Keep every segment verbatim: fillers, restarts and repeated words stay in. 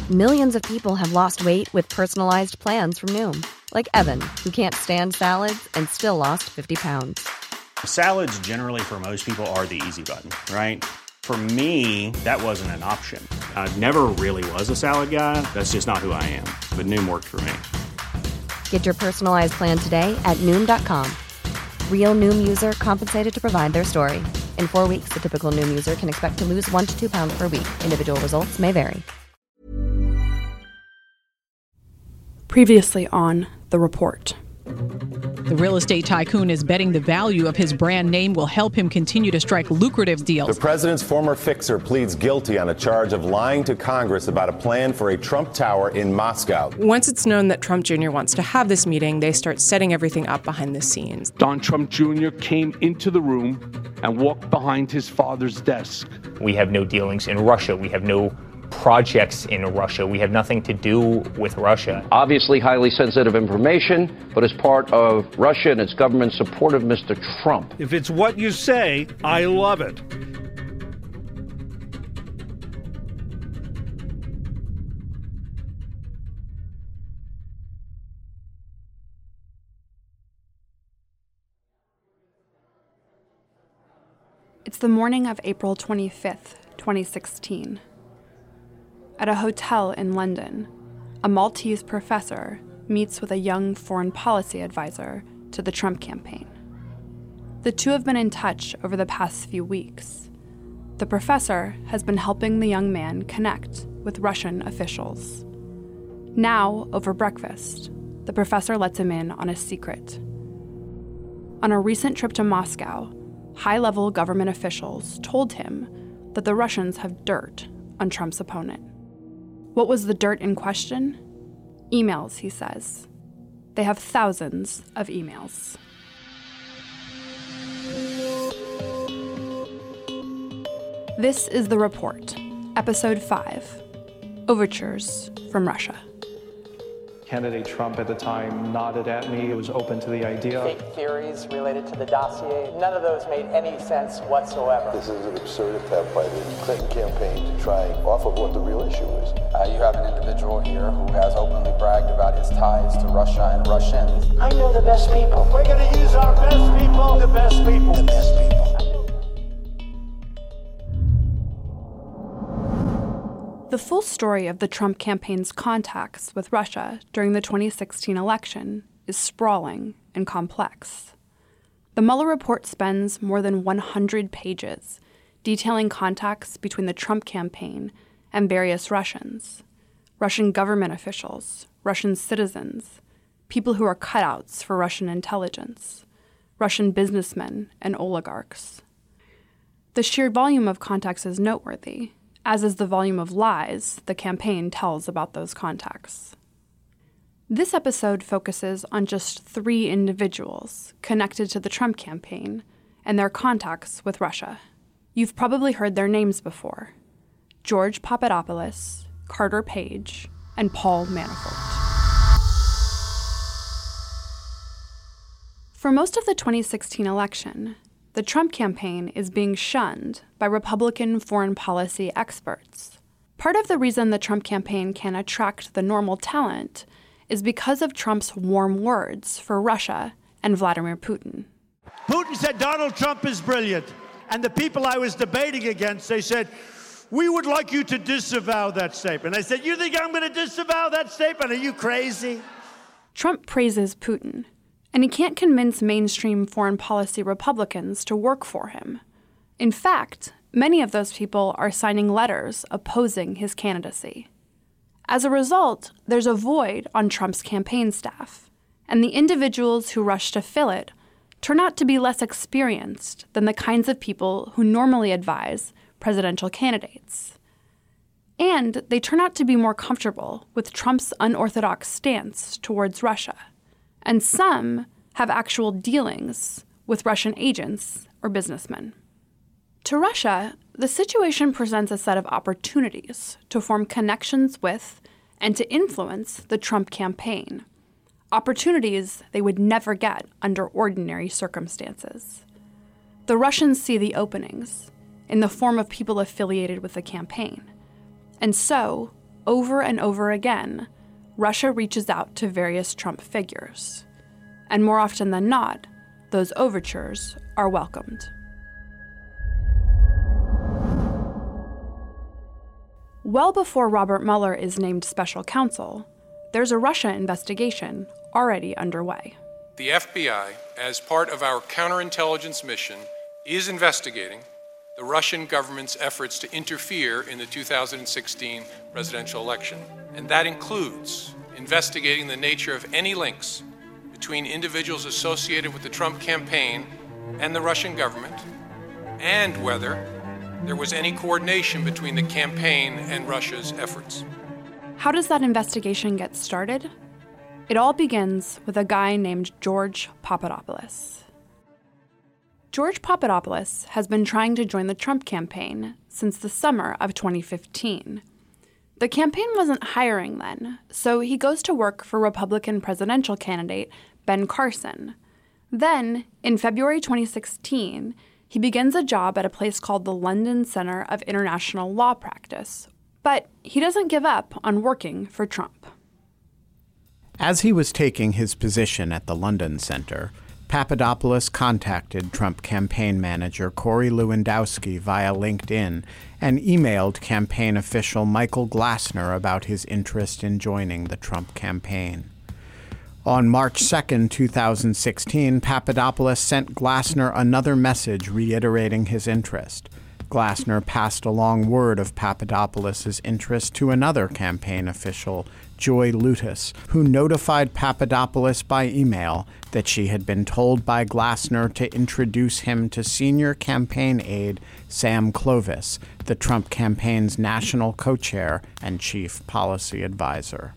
Millions of people have lost weight with personalized plans from Noom. Like Evan, who can't stand salads and still lost fifty pounds. Salads generally for most people are the easy button, right? For me, that wasn't an option. I never really was a salad guy. That's just not who I am. But Noom worked for me. Get your personalized plan today at Noom dot com. Real Noom user compensated to provide their story. In four weeks, the typical Noom user can expect to lose one to two pounds per week. Individual results may vary. Previously on The Report. The real estate tycoon is betting the value of his brand name will help him continue to strike lucrative deals. The president's former fixer pleads guilty on a charge of lying to Congress about a plan for a Trump Tower in Moscow. Once it's known that Trump Junior wants to have this meeting, they start setting everything up behind the scenes. Don Trump Junior came into the room and walked behind his father's desk. We have no dealings in Russia. We have no projects in Russia. We have nothing to do with Russia. Obviously highly sensitive information, but as part of Russia and its government support of Mister Trump. If it's what you say, I love it. It's the morning of April twenty-fifth, twenty sixteen. At a hotel in London, a Maltese professor meets with a young foreign policy advisor to the Trump campaign. The two have been in touch over the past few weeks. The professor has been helping the young man connect with Russian officials. Now, over breakfast, the professor lets him in on a secret. On a recent trip to Moscow, high-level government officials told him that the Russians have dirt on Trump's opponent. What was the dirt in question? Emails, he says. They have thousands of emails. This is The Report, Episode five, Overtures from Russia. Candidate Trump at the time nodded at me. It was open to the idea. Fake theories related to the dossier, none of those made any sense whatsoever. This is an absurd attempt by the Clinton campaign to try off of what the real issue is. Uh, you have an individual here who has openly bragged about his ties to Russia and Russians. I know the best people. We're going to use our best people, the best people, the best people. The full story of the Trump campaign's contacts with Russia during the twenty sixteen election is sprawling and complex. The Mueller report spends more than one hundred pages detailing contacts between the Trump campaign and various Russians, Russian government officials, Russian citizens, people who are cutouts for Russian intelligence, Russian businessmen and oligarchs. The sheer volume of contacts is noteworthy, as is the volume of lies the campaign tells about those contacts. This episode focuses on just three individuals connected to the Trump campaign and their contacts with Russia. You've probably heard their names before: George Papadopoulos, Carter Page, and Paul Manafort. For most of the twenty sixteen election, the Trump campaign is being shunned by Republican foreign policy experts. Part of the reason the Trump campaign can attract the normal talent is because of Trump's warm words for Russia and Vladimir Putin. Putin said Donald Trump is brilliant. And the people I was debating against, they said, we would like you to disavow that statement. I said, you think I'm going to disavow that statement? Are you crazy? Trump praises Putin, and he can't convince mainstream foreign policy Republicans to work for him. In fact, many of those people are signing letters opposing his candidacy. As a result, there's a void on Trump's campaign staff, and the individuals who rush to fill it turn out to be less experienced than the kinds of people who normally advise presidential candidates. And they turn out to be more comfortable with Trump's unorthodox stance towards Russia. And some have actual dealings with Russian agents or businessmen. To Russia, the situation presents a set of opportunities to form connections with and to influence the Trump campaign, opportunities they would never get under ordinary circumstances. The Russians see the openings in the form of people affiliated with the campaign, and so over and over again, Russia reaches out to various Trump figures. And more often than not, those overtures are welcomed. Well before Robert Mueller is named special counsel, there's a Russia investigation already underway. The F B I, as part of our counterintelligence mission, is investigating the Russian government's efforts to interfere in the two thousand sixteen presidential election. And that includes investigating the nature of any links between individuals associated with the Trump campaign and the Russian government, and whether there was any coordination between the campaign and Russia's efforts. How does that investigation get started? It all begins with a guy named George Papadopoulos. George Papadopoulos has been trying to join the Trump campaign since the summer of twenty fifteen. The campaign wasn't hiring then, so he goes to work for Republican presidential candidate Ben Carson. Then, in February twenty sixteen, he begins a job at a place called the London Center of International Law Practice. But he doesn't give up on working for Trump. As he was taking his position at the London Center, Papadopoulos contacted Trump campaign manager Corey Lewandowski via LinkedIn and emailed campaign official Michael Glassner about his interest in joining the Trump campaign. On March second, two thousand sixteen, Papadopoulos sent Glassner another message reiterating his interest. Glassner passed along word of Papadopoulos' interest to another campaign official, Joy Lutis, who notified Papadopoulos by email that she had been told by Glassner to introduce him to senior campaign aide Sam Clovis, the Trump campaign's national co-chair and chief policy advisor.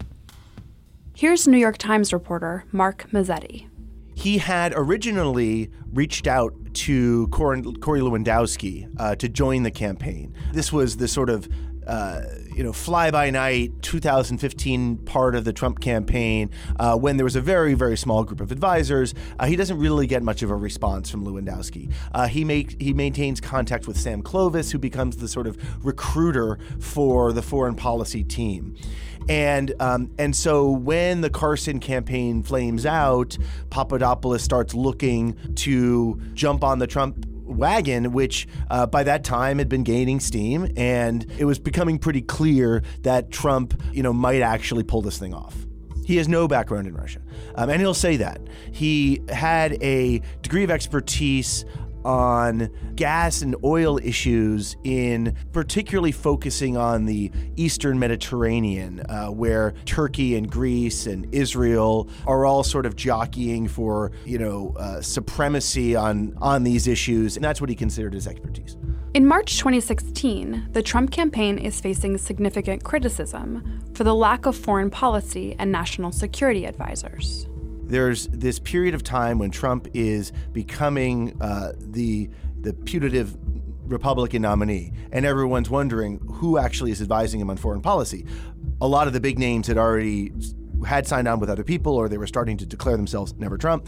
Here's New York Times reporter Mark Mazzetti. He had originally reached out to Corey Lewandowski uh, to join the campaign. This was the sort of Uh, you know, fly-by-night two thousand fifteen part of the Trump campaign uh, when there was a very, very small group of advisors. Uh, he doesn't really get much of a response from Lewandowski. Uh, he make, he maintains contact with Sam Clovis, who becomes the sort of recruiter for the foreign policy team. And um, and so when the Carson campaign flames out, Papadopoulos starts looking to jump on the Trump wagon, which uh, by that time had been gaining steam, and it was becoming pretty clear that Trump, you know, might actually pull this thing off. He has no background in Russia, um, and he'll say that. He had a degree of expertise on gas and oil issues, in particularly focusing on the Eastern Mediterranean, uh, where Turkey and Greece and Israel are all sort of jockeying for, you know, uh, supremacy on, on these issues, and that's what he considered his expertise. In March twenty sixteen, the Trump campaign is facing significant criticism for the lack of foreign policy and national security advisors. There's this period of time when Trump is becoming uh, the the putative Republican nominee, and everyone's wondering who actually is advising him on foreign policy. A lot of the big names had already had signed on with other people, or they were starting to declare themselves never Trump.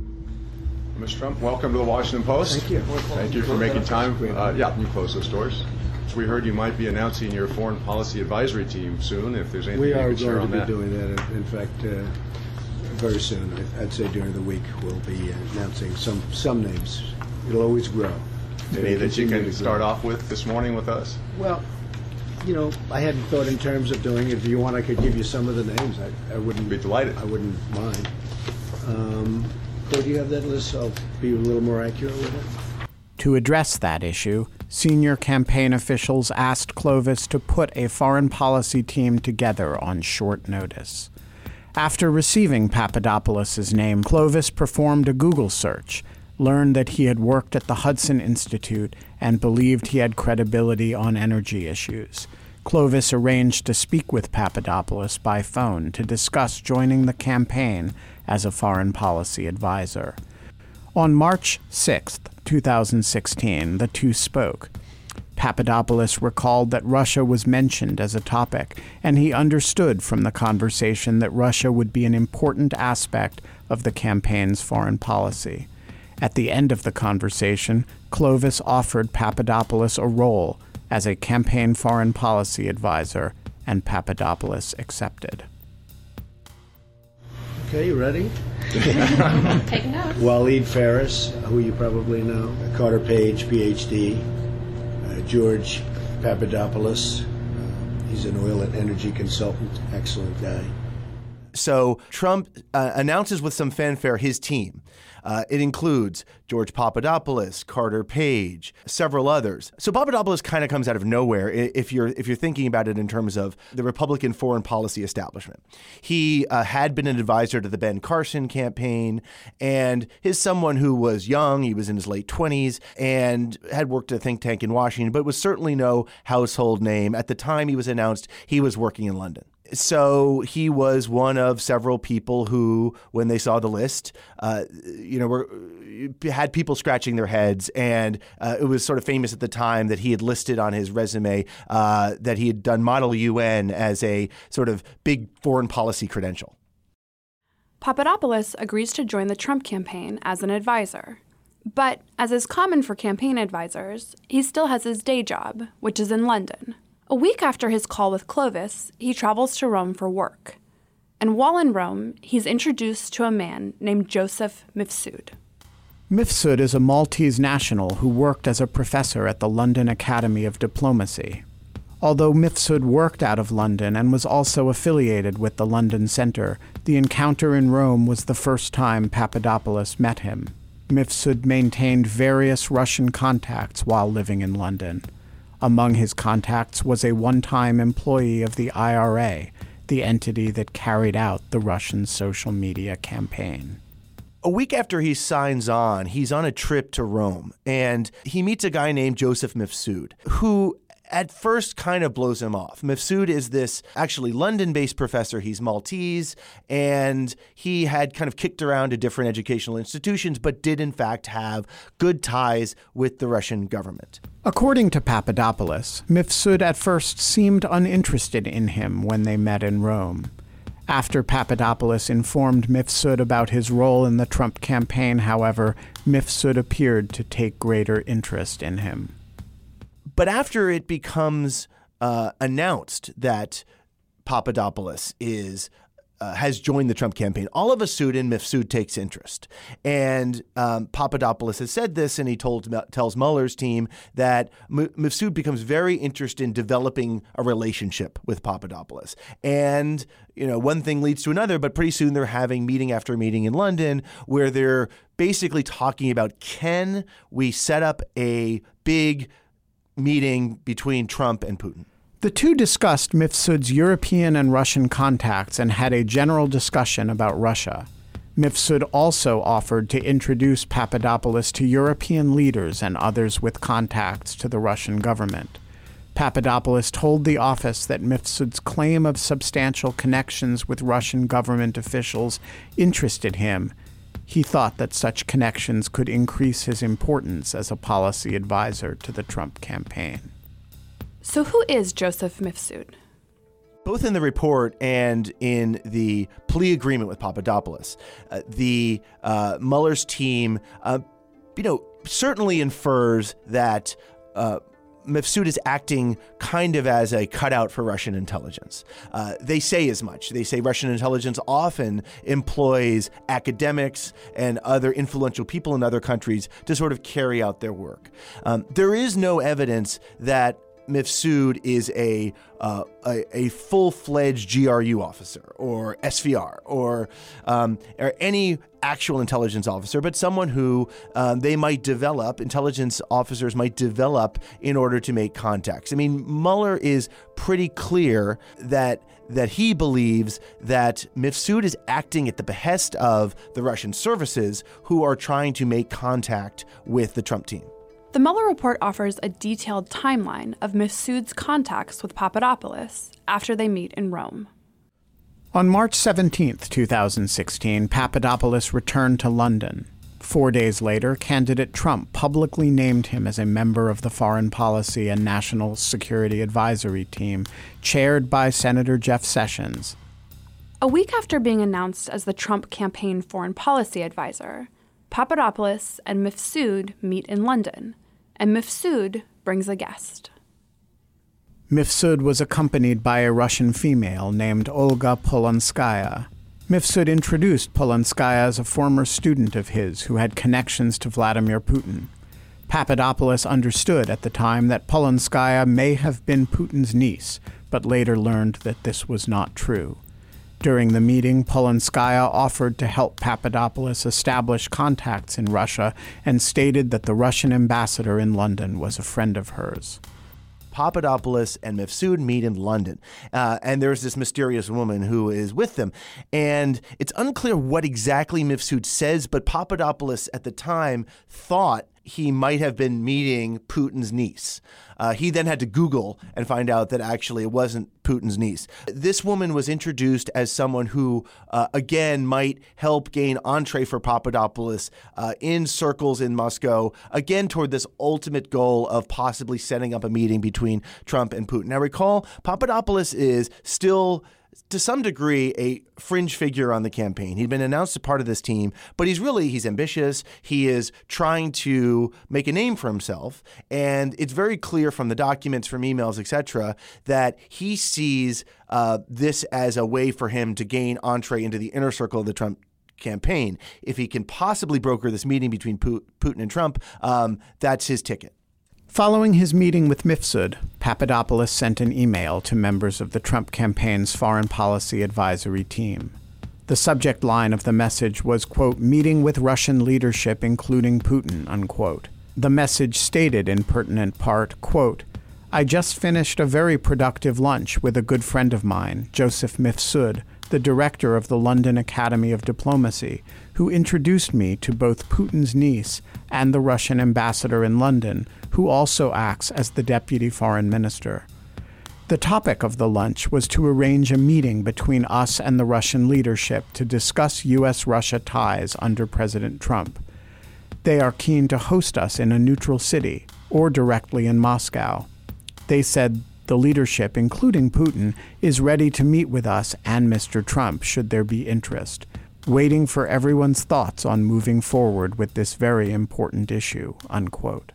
Mister Trump, welcome to the Washington Post. Thank you. Thank you for making time. Uh, yeah, you close those doors. We heard you might be announcing your foreign policy advisory team soon, if there's anything we you can share on that. We are going to be doing that. In fact, uh, very soon, I'd say during the week, we'll be announcing some, some names. It'll always grow. Any that you can start off with this morning with us? Well, you know, I hadn't thought in terms of doing it. If you want, I could give you some of the names. I, I wouldn't be delighted. I wouldn't mind. Um, Could you have that list? I'll be a little more accurate with it. To address that issue, senior campaign officials asked Clovis to put a foreign policy team together on short notice. After receiving Papadopoulos' name, Clovis performed a Google search, learned that he had worked at the Hudson Institute, and believed he had credibility on energy issues. Clovis arranged to speak with Papadopoulos by phone to discuss joining the campaign as a foreign policy advisor. On March sixth, two thousand sixteen, the two spoke. Papadopoulos recalled that Russia was mentioned as a topic, and he understood from the conversation that Russia would be an important aspect of the campaign's foreign policy. At the end of the conversation, Clovis offered Papadopoulos a role as a campaign foreign policy advisor and Papadopoulos accepted. Okay, you ready? Take notes. Waleed Phares, who you probably know, Carter Page, P H D, uh, George Papadopoulos, uh, he's an oil and energy consultant, excellent guy. So Trump uh, announces with some fanfare his team. Uh, it includes George Papadopoulos, Carter Page, several others. So Papadopoulos kind of comes out of nowhere if you're if you're thinking about it in terms of the Republican foreign policy establishment. He uh, had been an advisor to the Ben Carson campaign, and is someone who was young. He was in his late twenties and had worked at a think tank in Washington, but was certainly no household name. At the time he was announced, he was working in London. So he was one of several people who, when they saw the list, uh, you know, were had people scratching their heads, and uh, it was sort of famous at the time that he had listed on his resume uh, that he had done Model U N as a sort of big foreign policy credential. Papadopoulos agrees to join the Trump campaign as an advisor. But, as is common for campaign advisors, he still has his day job, which is in London. A week after his call with Clovis, he travels to Rome for work. And while in Rome, he's introduced to a man named Joseph Mifsud. Mifsud is a Maltese national who worked as a professor at the London Academy of Diplomacy. Although Mifsud worked out of London and was also affiliated with the London Center, the encounter in Rome was the first time Papadopoulos met him. Mifsud maintained various Russian contacts while living in London. Among his contacts was a one-time employee of the I R A, the entity that carried out the Russian social media campaign. A week after he signs on, he's on a trip to Rome, and he meets a guy named Joseph Mifsud, who at first kind of blows him off. Mifsud is this actually London-based professor. He's Maltese, and he had kind of kicked around to different educational institutions, but did in fact have good ties with the Russian government. According to Papadopoulos, Mifsud at first seemed uninterested in him when they met in Rome. After Papadopoulos informed Mifsud about his role in the Trump campaign, however, Mifsud appeared to take greater interest in him. But after it becomes uh, announced that Papadopoulos is uh, has joined the Trump campaign, all of a sudden Mifsud takes interest. And um, Papadopoulos has said this, and he told tells Mueller's team that M- Mifsud becomes very interested in developing a relationship with Papadopoulos. And you know, one thing leads to another, but pretty soon they're having meeting after meeting in London where they're basically talking about, can we set up a big meeting between Trump and Putin? The two discussed Mifsud's European and Russian contacts and had a general discussion about Russia. Mifsud also offered to introduce Papadopoulos to European leaders and others with contacts to the Russian government. Papadopoulos told the office that Mifsud's claim of substantial connections with Russian government officials interested him. He thought that such connections could increase his importance as a policy advisor to the Trump campaign. So who is Joseph Mifsud? Both in the report and in the plea agreement with Papadopoulos, uh, the uh, Mueller's team, uh, you know, certainly infers that uh, Mifsud is acting kind of as a cutout for Russian intelligence. Uh, they say as much. They say Russian intelligence often employs academics and other influential people in other countries to sort of carry out their work. Um, there is no evidence that Mifsud is a, uh, a a full-fledged G R U officer or S V R or, um, or any actual intelligence officer, but someone who um, they might develop, intelligence officers might develop in order to make contacts. I mean, Mueller is pretty clear that that he believes that Mifsud is acting at the behest of the Russian services who are trying to make contact with the Trump team. The Mueller report offers a detailed timeline of Mifsud's contacts with Papadopoulos after they meet in Rome. On March seventeenth, twenty sixteen, Papadopoulos returned to London. Four days later, candidate Trump publicly named him as a member of the Foreign Policy and National Security Advisory Team, chaired by Senator Jeff Sessions. A week after being announced as the Trump campaign foreign policy advisor, Papadopoulos and Mifsud meet in London, and Mifsud brings a guest. Mifsud was accompanied by a Russian female named Olga Polonskaya. Mifsud introduced Polonskaya as a former student of his who had connections to Vladimir Putin. Papadopoulos understood at the time that Polonskaya may have been Putin's niece, but later learned that this was not true. During the meeting, Polonskaya offered to help Papadopoulos establish contacts in Russia and stated that the Russian ambassador in London was a friend of hers. Papadopoulos and Mifsud meet in London, uh, and there's this mysterious woman who is with them. And it's unclear what exactly Mifsud says, but Papadopoulos at the time thought he might have been meeting Putin's niece. Uh, he then had to Google and find out that actually it wasn't Putin's niece. This woman was introduced as someone who, uh, again, might help gain entree for Papadopoulos uh, in circles in Moscow, again, toward this ultimate goal of possibly setting up a meeting between Trump and Putin. Now, recall, Papadopoulos is still, to some degree, a fringe figure on the campaign. He'd been announced as part of this team, but he's really, he's ambitious. He is trying to make a name for himself. And it's very clear from the documents, from emails, et cetera, that he sees uh, this as a way for him to gain entree into the inner circle of the Trump campaign. If he can possibly broker this meeting between Putin and Trump, um, that's his ticket. Following his meeting with Mifsud, Papadopoulos sent an email to members of the Trump campaign's foreign policy advisory team. The subject line of the message was, quote, meeting with Russian leadership, including Putin, unquote. The message stated in pertinent part, quote, I just finished a very productive lunch with a good friend of mine, Joseph Mifsud, the director of the London Academy of Diplomacy, who introduced me to both Putin's niece and the Russian ambassador in London, who also acts as the deputy foreign minister. The topic of the lunch was to arrange a meeting between us and the Russian leadership to discuss U S Russia ties under President Trump. They are keen to host us in a neutral city or directly in Moscow. They said the leadership, including Putin, is ready to meet with us and Mister Trump should there be interest, waiting for everyone's thoughts on moving forward with this very important issue, unquote.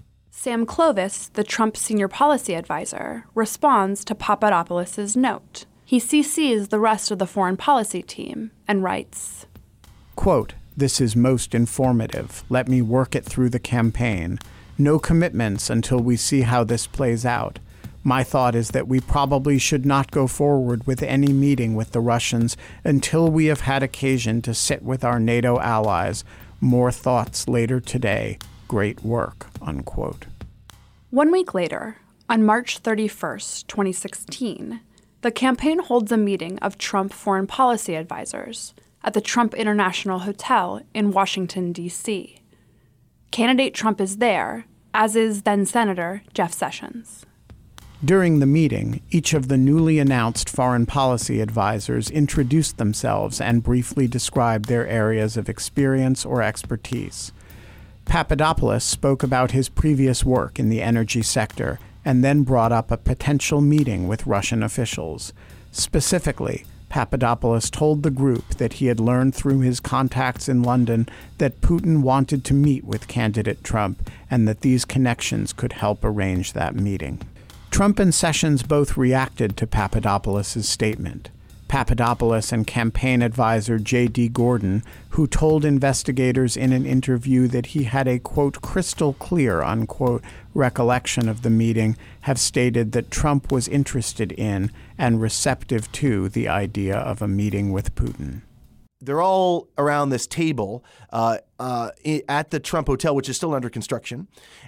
Sam Clovis, the Trump senior policy advisor, responds to Papadopoulos' note. He C Cs the rest of the foreign policy team and writes, quote, this is most informative. Let me work it through the campaign. No commitments until we see how this plays out. My thought is that we probably should not go forward with any meeting with the Russians until we have had occasion to sit with our NATO allies. More thoughts later today. Great work, unquote. One week later, on March thirty-first, twenty sixteen, the campaign holds a meeting of Trump foreign policy advisors at the Trump International Hotel in Washington, D C Candidate Trump is there, as is then-Senator Jeff Sessions. During the meeting, each of the newly announced foreign policy advisors introduced themselves and briefly described their areas of experience or expertise. Papadopoulos spoke about his previous work in the energy sector and then brought up a potential meeting with Russian officials. Specifically, Papadopoulos told the group that he had learned through his contacts in London that Putin wanted to meet with candidate Trump and that these connections could help arrange that meeting. Trump and Sessions both reacted to Papadopoulos' statement. Papadopoulos and campaign advisor J D Gordon, who told investigators in an interview that he had a, quote, crystal clear, unquote, recollection of the meeting, have stated that Trump was interested in and receptive to the idea of a meeting with Putin. They're all around this table uh, uh, at the Trump Hotel, which is still under construction,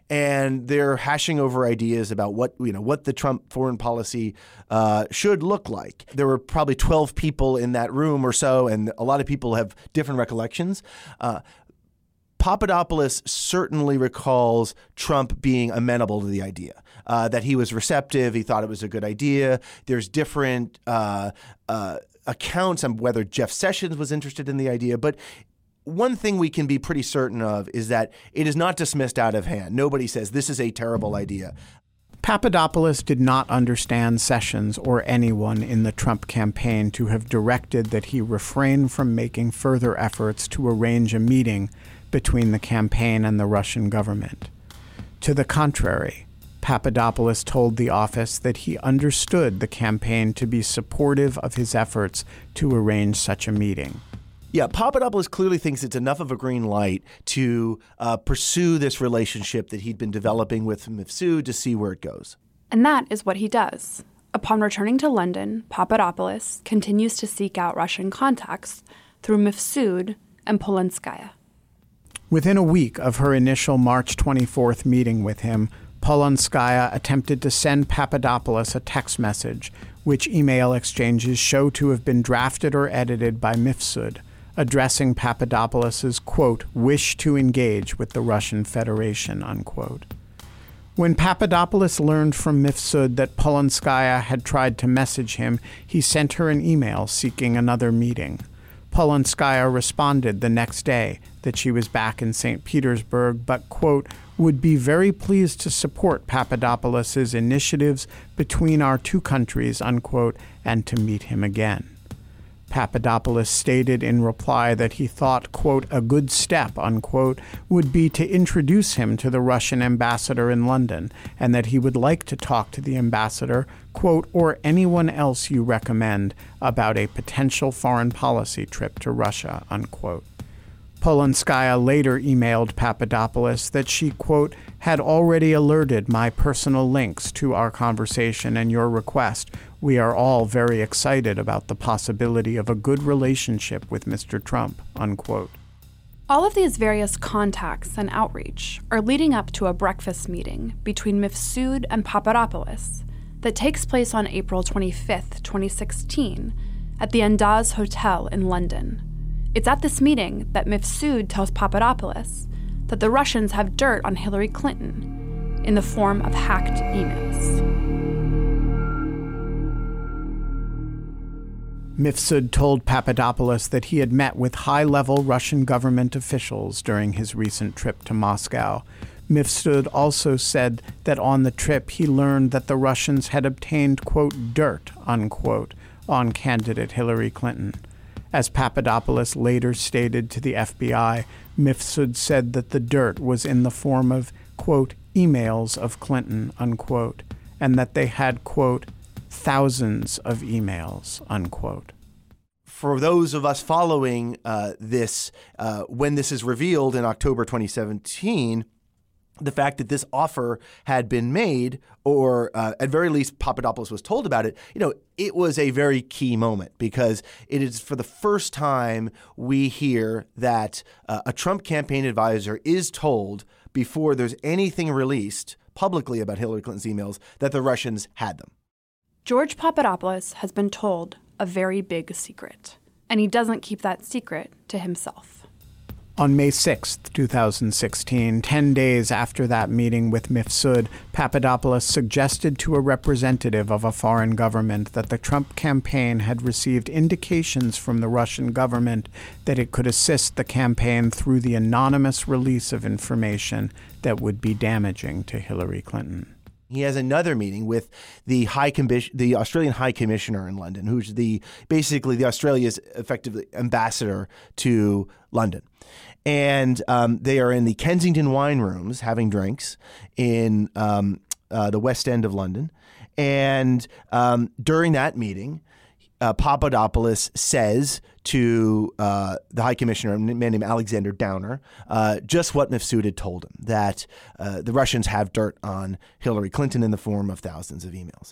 and they're hashing over ideas about what you know what the Trump foreign policy uh, should look like. There were probably twelve people in that room or so, and a lot of people have different recollections. Uh, Papadopoulos certainly recalls Trump being amenable to the idea, uh, that he was receptive, he thought it was a good idea. There's different uh, uh, accounts on whether Jeff Sessions was interested in the idea, but one thing we can be pretty certain of is that it is not dismissed out of hand. Nobody says this is a terrible idea. Papadopoulos did not understand Sessions or anyone in the Trump campaign to have directed that he refrain from making further efforts to arrange a meeting between the campaign and the Russian government. To the contrary, Papadopoulos told the office that he understood the campaign to be supportive of his efforts to arrange such a meeting. Yeah, Papadopoulos clearly thinks it's enough of a green light to uh, pursue this relationship that he'd been developing with Mifsud to see where it goes. And that is what he does. Upon returning to London, Papadopoulos continues to seek out Russian contacts through Mifsud and Polonskaya. Within a week of her initial March twenty-fourth meeting with him, Polonskaya attempted to send Papadopoulos a text message, which email exchanges show to have been drafted or edited by Mifsud, addressing Papadopoulos', quote, wish to engage with the Russian Federation, unquote. When Papadopoulos learned from Mifsud that Polonskaya had tried to message him, he sent her an email seeking another meeting. Polonskaya responded the next day that she was back in Saint Petersburg, but, quote, would be very pleased to support Papadopoulos' initiatives between our two countries, unquote, and to meet him again. Papadopoulos stated in reply that he thought, quote, a good step, unquote, would be to introduce him to the Russian ambassador in London, and that he would like to talk to the ambassador, quote, or anyone else you recommend about a potential foreign policy trip to Russia, unquote. Polonskaya later emailed Papadopoulos that she, quote, had already alerted my personal links to our conversation and your request. We are all very excited about the possibility of a good relationship with Mister Trump, unquote. All of these various contacts and outreach are leading up to a breakfast meeting between Mifsud and Papadopoulos that takes place on April twenty-fifth, twenty sixteen, at the Andaz Hotel in London. It's at this meeting that Mifsud tells Papadopoulos that the Russians have dirt on Hillary Clinton in the form of hacked emails. Mifsud told Papadopoulos that he had met with high-level Russian government officials during his recent trip to Moscow. Mifsud also said that on the trip he learned that the Russians had obtained, quote, dirt, unquote, on candidate Hillary Clinton. As Papadopoulos later stated to the F B I, Mifsud said that the dirt was in the form of, quote, emails of Clinton, unquote, and that they had, quote, thousands of emails, unquote. For those of us following uh, this, uh, when this is revealed in October twenty seventeen, the fact that this offer had been made, or uh, at very least Papadopoulos was told about it, you know, it was a very key moment because it is for the first time we hear that uh, a Trump campaign advisor is told before there's anything released publicly about Hillary Clinton's emails that the Russians had them. George Papadopoulos has been told a very big secret, and he doesn't keep that secret to himself. On May sixth, twenty sixteen, ten days after that meeting with Mifsud, Papadopoulos suggested to a representative of a foreign government that the Trump campaign had received indications from the Russian government that it could assist the campaign through the anonymous release of information that would be damaging to Hillary Clinton. He has another meeting with the High Commis- the Australian High Commissioner in London, who's the basically the Australia's effectively ambassador to London. And um, they are in the Kensington wine rooms having drinks in um, uh, the West End of London. And um, during that meeting, uh, Papadopoulos says to uh, the High Commissioner, a man named Alexander Downer, uh, just what Mifsud had told him, that uh, the Russians have dirt on Hillary Clinton in the form of thousands of emails.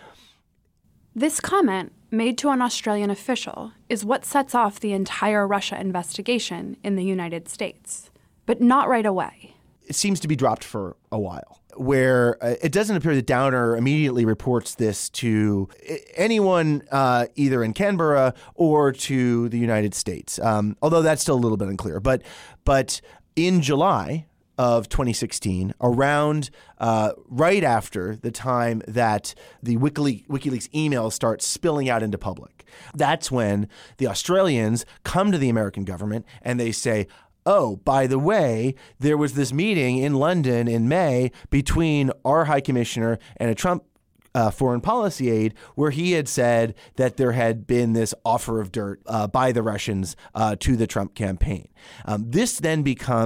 This comment, made to an Australian official, is what sets off the entire Russia investigation in the United States, but not right away. It seems to be dropped for a while, where uh, it doesn't appear that Downer immediately reports this to anyone uh, either in Canberra or to the United States, um, although that's still a little bit unclear. But, but in July of twenty sixteen, around uh, right after the time that the WikiLeaks, WikiLeaks emails start spilling out into public, that's when the Australians come to the American government and they say, oh, by the way, there was this meeting in London in May between our High Commissioner and a Trump uh, foreign policy aide where he had said that there had been this offer of dirt uh, by the Russians uh, to the Trump campaign. Um, this then becomes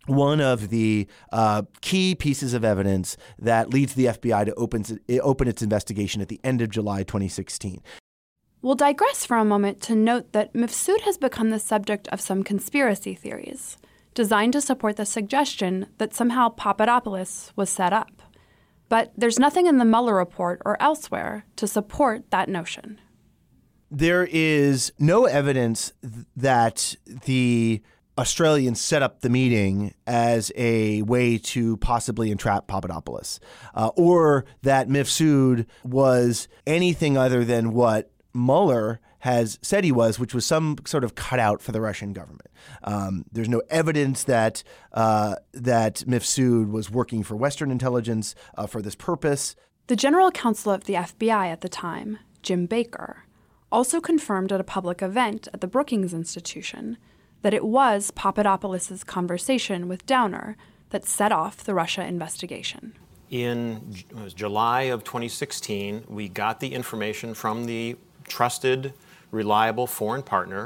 one of the uh, key pieces of evidence that leads the F B I to open, open its investigation at the end of July twenty sixteen. We'll digress for a moment to note that Mifsud has become the subject of some conspiracy theories designed to support the suggestion that somehow Papadopoulos was set up. But there's nothing in the Mueller report or elsewhere to support that notion. There is no evidence th- that the Australians set up the meeting as a way to possibly entrap Papadopoulos, uh, or that Mifsud was anything other than what Mueller has said he was, which was some sort of cutout for the Russian government. Um, there's no evidence that uh, that Mifsud was working for Western intelligence uh, for this purpose. The general counsel of the F B I at the time, Jim Baker, also confirmed at a public event at the Brookings Institution that it was Papadopoulos' conversation with Downer that set off the Russia investigation. In it was July of twenty sixteen, we got the information from the trusted, reliable foreign partner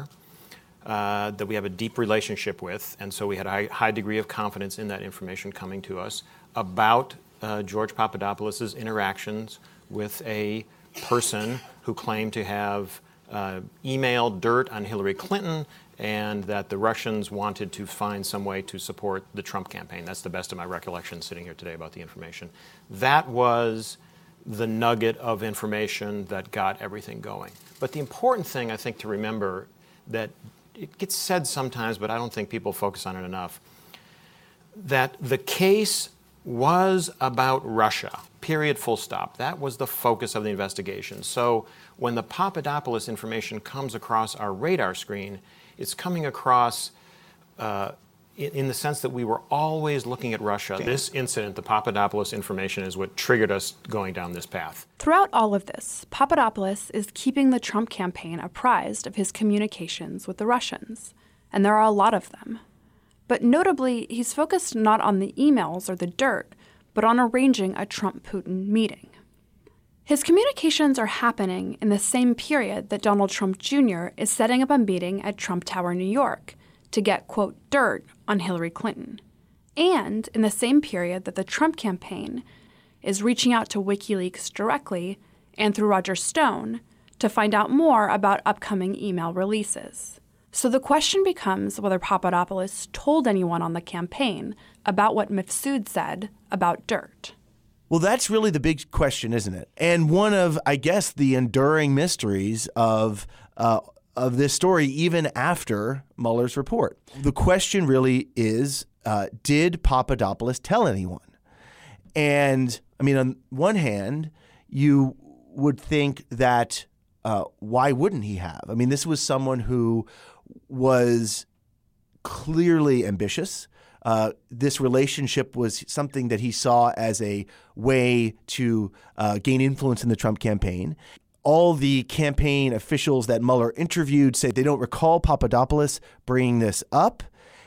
uh, that we have a deep relationship with, and so we had a high, high degree of confidence in that information coming to us about uh, George Papadopoulos' interactions with a person who claimed to have uh, emailed dirt on Hillary Clinton, and that the Russians wanted to find some way to support the Trump campaign. That's the best of my recollection sitting here today about the information. That was the nugget of information that got everything going. But the important thing, I think, to remember, that it gets said sometimes, but I don't think people focus on it enough, that the case was about Russia, period, full stop. That was the focus of the investigation. So when the Papadopoulos information comes across our radar screen, it's coming across uh, in, in the sense that we were always looking at Russia. This incident, the Papadopoulos information, is what triggered us going down this path. Throughout all of this, Papadopoulos is keeping the Trump campaign apprised of his communications with the Russians, and there are a lot of them. But notably, he's focused not on the emails or the dirt, but on arranging a Trump-Putin meeting. His communications are happening in the same period that Donald Trump Junior is setting up a meeting at Trump Tower, New York, to get, quote, dirt on Hillary Clinton. And in the same period that the Trump campaign is reaching out to WikiLeaks directly and through Roger Stone to find out more about upcoming email releases. So the question becomes whether Papadopoulos told anyone on the campaign about what Mifsud said about dirt. Well, that's really the big question, isn't it? And one of, I guess, the enduring mysteries of uh, of this story, even after Mueller's report. The question really is, uh, did Papadopoulos tell anyone? And, I mean, on one hand, you would think that uh, why wouldn't he have? I mean, this was someone who was clearly ambitious. Uh, this relationship was something that he saw as a way to uh, gain influence in the Trump campaign. All the campaign officials that Mueller interviewed say they don't recall Papadopoulos bringing this up.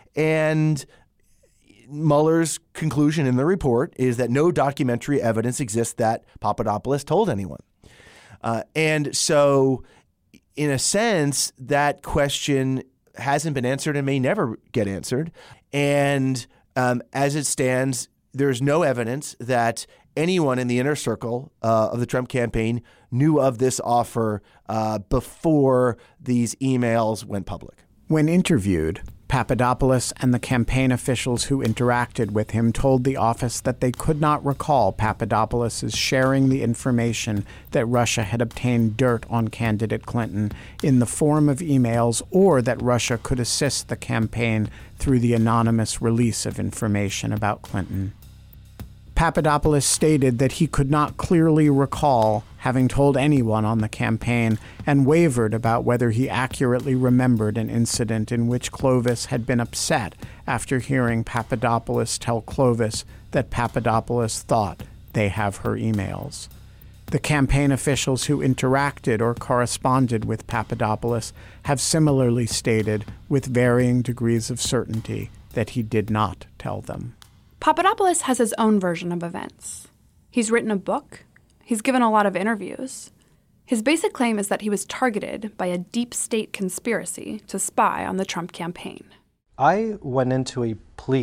And Mueller's conclusion in the report is that no documentary evidence exists that Papadopoulos told anyone. Uh, and so, in a sense, that question hasn't been answered and may never get answered. And um, as it stands, there's no evidence that anyone in the inner circle uh, of the Trump campaign knew of this offer uh, before these emails went public. When interviewed, Papadopoulos and the campaign officials who interacted with him told the office that they could not recall Papadopoulos' sharing the information that Russia had obtained dirt on candidate Clinton in the form of emails, or that Russia could assist the campaign through the anonymous release of information about Clinton. Papadopoulos stated that he could not clearly recall having told anyone on the campaign, and wavered about whether he accurately remembered an incident in which Clovis had been upset after hearing Papadopoulos tell Clovis that Papadopoulos thought they have her emails. The campaign officials who interacted or corresponded with Papadopoulos have similarly stated, with varying degrees of certainty, that he did not tell them. Papadopoulos has his own version of events. He's written a book. He's given a lot of interviews. His basic claim is that he was targeted by a deep state conspiracy to spy on the Trump campaign. I went into a plea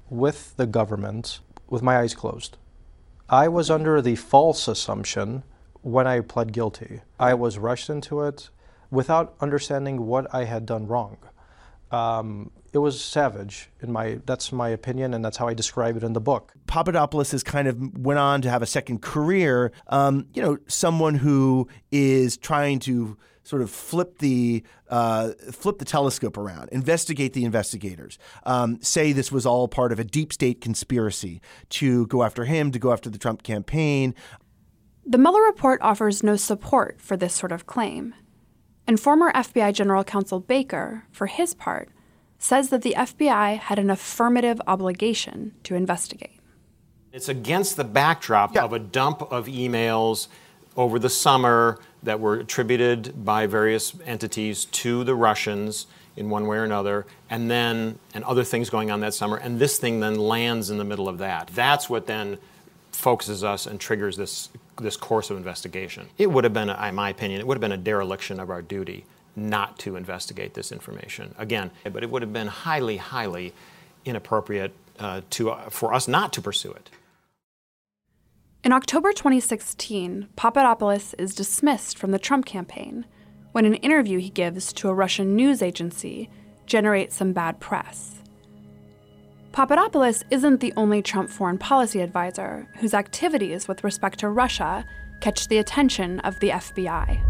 with the government with my eyes closed. I was under the false assumption when I pled guilty. I was rushed into it without understanding what I had done wrong. Um, it was savage, in my that's my opinion, and that's how I describe it in the book. Papadopoulos has kind of went on to have a second career. Um, you know, someone who is trying to sort of flip the uh, flip the telescope around, investigate the investigators, um, say this was all part of a deep state conspiracy to go after him, to go after the Trump campaign. The Mueller report offers no support for this sort of claim. And former F B I General Counsel Baker, for his part, says that the F B I had an affirmative obligation to investigate. It's against the backdrop yeah. of a dump of emails over the summer that were attributed by various entities to the Russians in one way or another, and then and other things going on that summer, and this thing then lands in the middle of that. That's what then focuses us and triggers this this course of investigation. It would have been, in my opinion, it would have been a dereliction of our duty not to investigate this information. Again, but it would have been highly, highly inappropriate uh, to uh, for us not to pursue it. In October twenty sixteen, Papadopoulos is dismissed from the Trump campaign when an interview he gives to a Russian news agency generates some bad press. Papadopoulos isn't the only Trump foreign policy advisor whose activities with respect to Russia catch the attention of the F B I.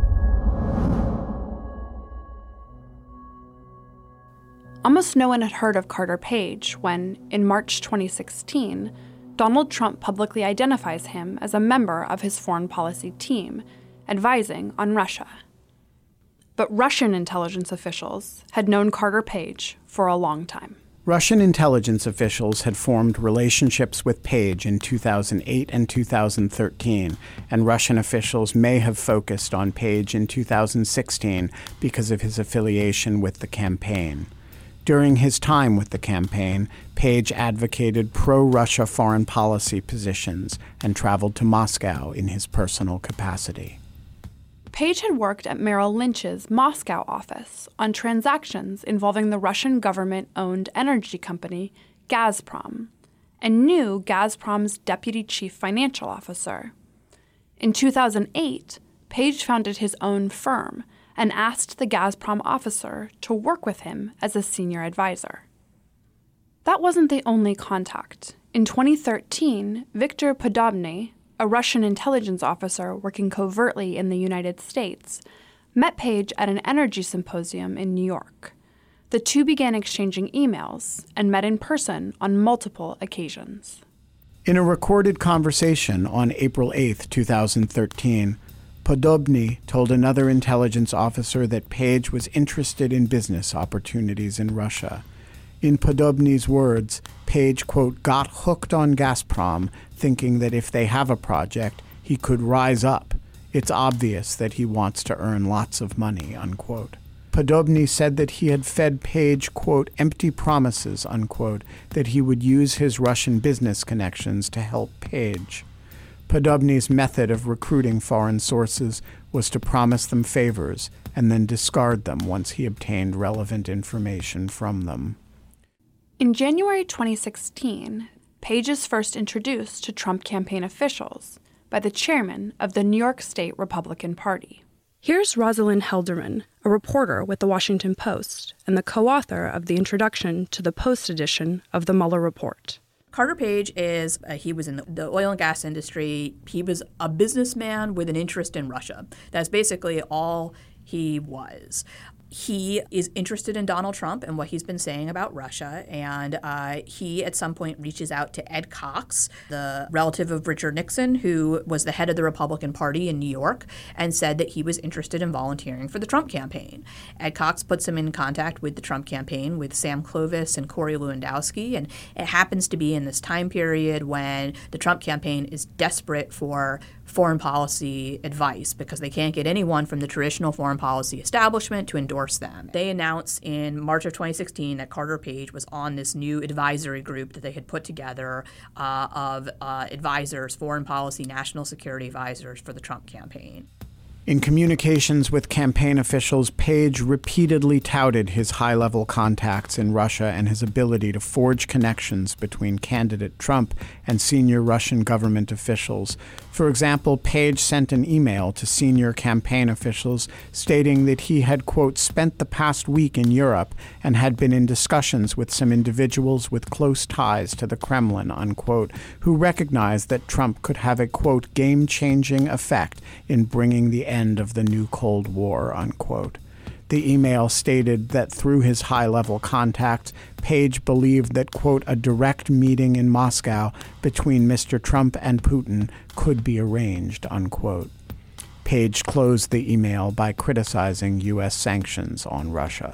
Almost no one had heard of Carter Page when, in March twenty sixteen, Donald Trump publicly identifies him as a member of his foreign policy team, advising on Russia. But Russian intelligence officials had known Carter Page for a long time. Russian intelligence officials had formed relationships with Page in two thousand eight and two thousand thirteen, and Russian officials may have focused on Page in two thousand sixteen because of his affiliation with the campaign. During his time with the campaign, Page advocated pro-Russia foreign policy positions and traveled to Moscow in his personal capacity. Page had worked at Merrill Lynch's Moscow office on transactions involving the Russian government-owned energy company Gazprom, and knew Gazprom's deputy chief financial officer. In two thousand eight, Page founded his own firm and asked the Gazprom officer to work with him as a senior advisor. That wasn't the only contact. In twenty thirteen, Viktor Podobny, a Russian intelligence officer working covertly in the United States, met Page at an energy symposium in New York. The two began exchanging emails and met in person on multiple occasions. In a recorded conversation on April eighth, two thousand thirteen, Podobny told another intelligence officer that Page was interested in business opportunities in Russia. In Podobny's words, Page, quote, got hooked on Gazprom, thinking that if they have a project, he could rise up. It's obvious that he wants to earn lots of money, unquote. Podobny said that he had fed Page, quote, empty promises, unquote, that he would use his Russian business connections to help Page. Podobny's method of recruiting foreign sources was to promise them favors and then discard them once he obtained relevant information from them. In January twenty sixteen, Page is first introduced to Trump campaign officials by the chairman of the New York State Republican Party. Here's Rosalind Helderman, a reporter with The Washington Post and the co-author of the introduction to the Post edition of the Mueller report. Carter Page is, uh, he was in the, the oil and gas industry. He was a businessman with an interest in Russia. That's basically all he was. He is interested in Donald Trump and what he's been saying about Russia, and uh, he at some point reaches out to Ed Cox, the relative of Richard Nixon, who was the head of the Republican Party in New York, and said that he was interested in volunteering for the Trump campaign. Ed Cox puts him in contact with the Trump campaign with Sam Clovis and Corey Lewandowski, and it happens to be in this time period when the Trump campaign is desperate for foreign policy advice because they can't get anyone from the traditional foreign policy establishment to endorse them. They announced in March of twenty sixteen that Carter Page was on this new advisory group that they had put together uh, of uh, advisors, foreign policy, national security advisors for the Trump campaign. In communications with campaign officials, Page repeatedly touted his high-level contacts in Russia and his ability to forge connections between candidate Trump and senior Russian government officials. For example, Page sent an email to senior campaign officials stating that he had, quote, spent the past week in Europe and had been in discussions with some individuals with close ties to the Kremlin, unquote, who recognized that Trump could have a, quote, game-changing effect in bringing the end of the new Cold War, unquote. The email stated that through his high-level contacts, Page believed that, quote, a direct meeting in Moscow between Mister Trump and Putin could be arranged, unquote. Page closed the email by criticizing U S sanctions on Russia.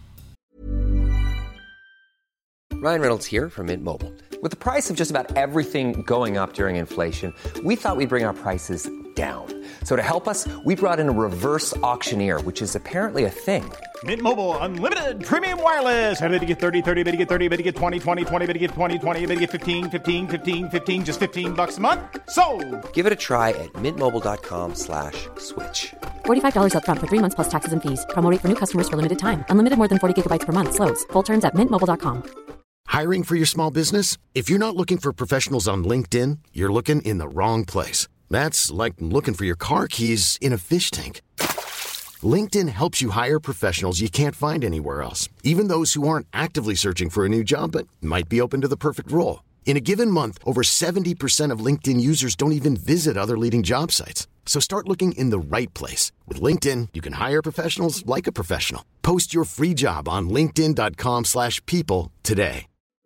Ryan Reynolds here from Mint Mobile. With the price of just about everything going up during inflation, we thought we'd bring our prices down. So to help us, we brought in a reverse auctioneer, which is apparently a thing. Mint Mobile Unlimited Premium Wireless. How to get thirty, thirty, how to get thirty, how to get twenty, twenty, twenty, how to get twenty, twenty, how to get fifteen, fifteen, fifteen, fifteen, just fifteen bucks a month? Sold! Give it a try at mintmobile.com slash switch. forty-five dollars up front for three months plus taxes and fees. Promo rate for new customers for limited time. Unlimited more than forty gigabytes per month. Slows full terms at mint mobile dot com. Hiring for your small business? If you're not looking for professionals on LinkedIn, you're looking in the wrong place. That's like looking for your car keys in a fish tank. LinkedIn helps you hire professionals you can't find anywhere else, even those who aren't actively searching for a new job but might be open to the perfect role. In a given month, over seventy percent of LinkedIn users don't even visit other leading job sites. So start looking in the right place. With LinkedIn, you can hire professionals like a professional. Post your free job on linkedin.com slash people today.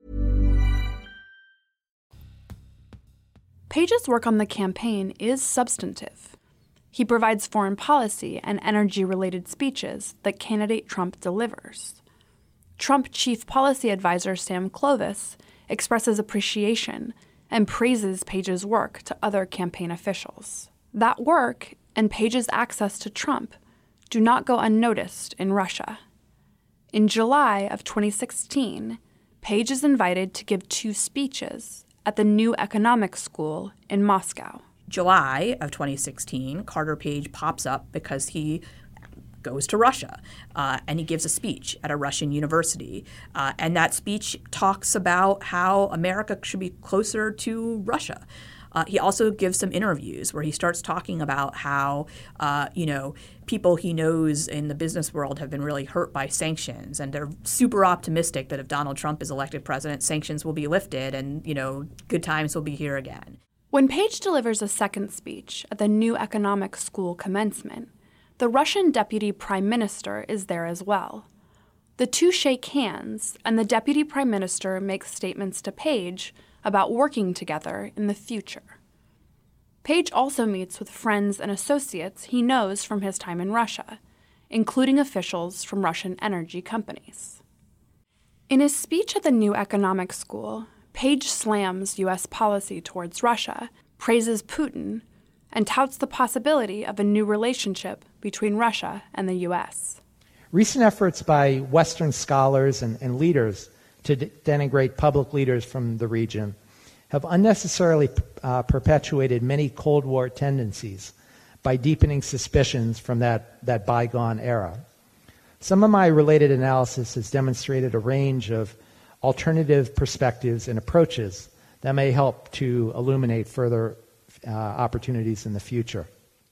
Page's work on the campaign is substantive. He provides foreign policy and energy-related speeches that candidate Trump delivers. Trump Chief Policy Advisor Sam Clovis expresses appreciation and praises Page's work to other campaign officials. That work and Page's access to Trump do not go unnoticed in Russia. In July of twenty sixteen, Page is invited to give two speeches at the New Economics School in Moscow. July of twenty sixteen, Carter Page pops up because he goes to Russia, uh, and he gives a speech at a Russian university. Uh, and that speech talks about how America should be closer to Russia. Uh, he also gives some interviews where he starts talking about how, uh, you know, people he knows in the business world have been really hurt by sanctions, and they're super optimistic that if Donald Trump is elected president, sanctions will be lifted and, you know, good times will be here again. When Page delivers a second speech at the New Economics School commencement, the Russian deputy prime minister is there as well. The two shake hands, and the deputy prime minister makes statements to Page about working together in the future. Page also meets with friends and associates he knows from his time in Russia, including officials from Russian energy companies. In his speech at the New Economics School, Page slams U S policy towards Russia, praises Putin, and touts the possibility of a new relationship between Russia and the U S. Recent efforts by Western scholars and, and leaders to de- denigrate public leaders from the region have unnecessarily uh, perpetuated many Cold War tendencies by deepening suspicions from that, that bygone era. Some of my related analysis has demonstrated a range of alternative perspectives and approaches that may help to illuminate further uh, opportunities in the future.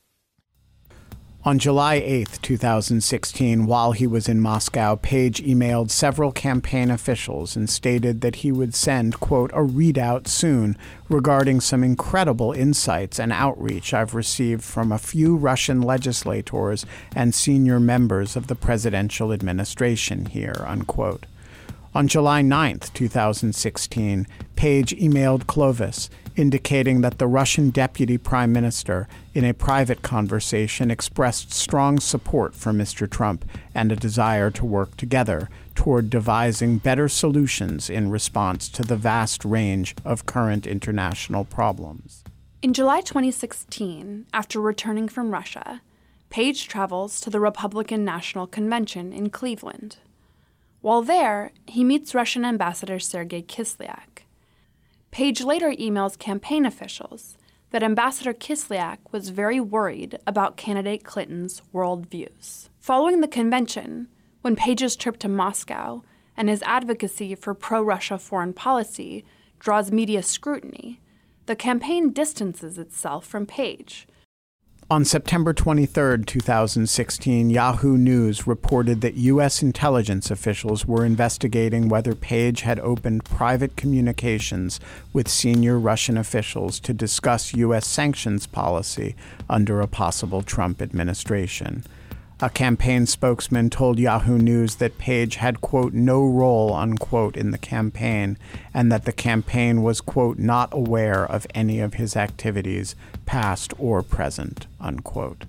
On July eighth, twenty sixteen, while he was in Moscow, Page emailed several campaign officials and stated that he would send, quote, a readout soon regarding some incredible insights and outreach I've received from a few Russian legislators and senior members of the presidential administration here, unquote. On July ninth, twenty sixteen, Page emailed Clovis, indicating that the Russian deputy prime minister, in a private conversation, expressed strong support for Mister Trump and a desire to work together toward devising better solutions in response to the vast range of current international problems. In July twenty sixteen, after returning from Russia, Page travels to the Republican National Convention in Cleveland. While there, he meets Russian Ambassador Sergei Kislyak. Page later emails campaign officials that Ambassador Kislyak was very worried about candidate Clinton's worldviews. Following the convention, when Page's trip to Moscow and his advocacy for pro-Russia foreign policy draws media scrutiny, the campaign distances itself from Page. On September twenty-third, two thousand sixteen, Yahoo News reported that U S intelligence officials were investigating whether Page had opened private communications with senior Russian officials to discuss U S sanctions policy under a possible Trump administration. A campaign spokesman told Yahoo News that Page had, quote, no role, unquote, in the campaign, and that the campaign was, quote, not aware of any of his activities, past or present, unquote.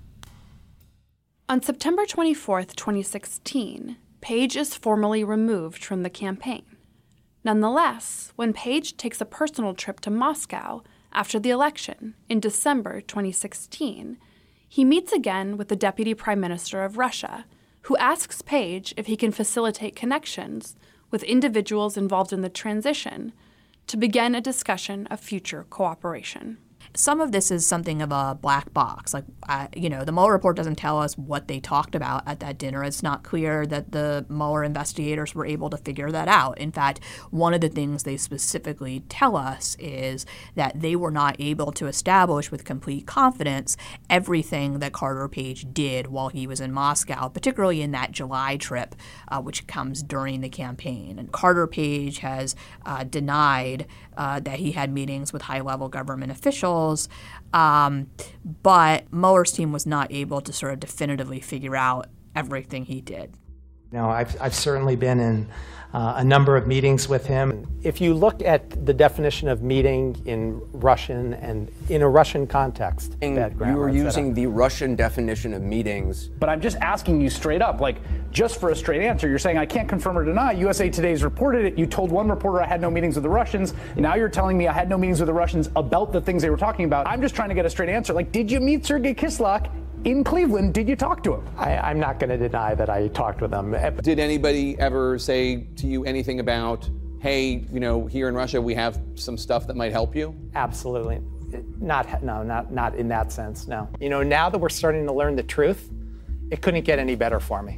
On September twenty-fourth, twenty sixteen, Page is formally removed from the campaign. Nonetheless, when Page takes a personal trip to Moscow after the election in December twenty sixteen, he meets again with the Deputy Prime Minister of Russia, who asks Page if he can facilitate connections with individuals involved in the transition to begin a discussion of future cooperation. Some of this is something of a black box. Like, uh, you know, the Mueller report doesn't tell us what they talked about at that dinner. It's not clear that the Mueller investigators were able to figure that out. In fact, one of the things they specifically tell us is that they were not able to establish with complete confidence everything that Carter Page did while he was in Moscow, particularly in that July trip, uh, which comes during the campaign. And Carter Page has uh, denied uh, that he had meetings with high-level government officials. Um, but Mueller's team was not able to sort of definitively figure out everything he did. Now, I've, I've certainly been in uh, a number of meetings with him. If you look at the definition of meeting in Russian and in a Russian context, you were using the Russian definition of meetings. But I'm just asking you straight up, like, just for a straight answer, you're saying I can't confirm or deny. U S A Today's reported it. You told one reporter I had no meetings with the Russians. Now you're telling me I had no meetings with the Russians about the things they were talking about. I'm just trying to get a straight answer. Like, did you meet Sergei Kislyak in Cleveland? Did you talk to him? I, I'm not going to deny that I talked with him. Did anybody ever say to you anything about, hey, you know, here in Russia we have some stuff that might help you? Absolutely. Not, no, not, not in that sense, no. You know, now that we're starting to learn the truth, it couldn't get any better for me.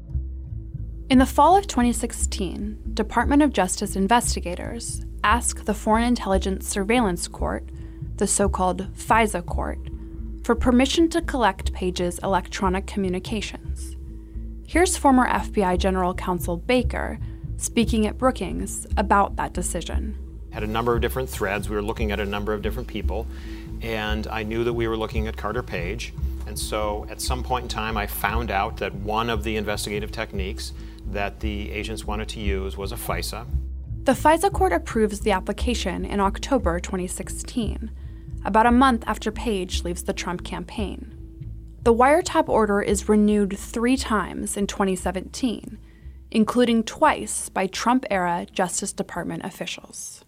In the fall of twenty sixteen, Department of Justice investigators asked the Foreign Intelligence Surveillance Court, the so-called FISA court, for permission to collect Page's electronic communications. Here's former F B I General Counsel Baker speaking at Brookings about that decision. Had a number of different threads. We were looking at a number of different people, and I knew that we were looking at Carter Page. And so at some point in time, I found out that one of the investigative techniques that the agents wanted to use was a FISA. The FISA court approves the application in October twenty sixteen, about a month after Page leaves the Trump campaign. The wiretap order is renewed three times in twenty seventeen, including twice by Trump-era Justice Department officials.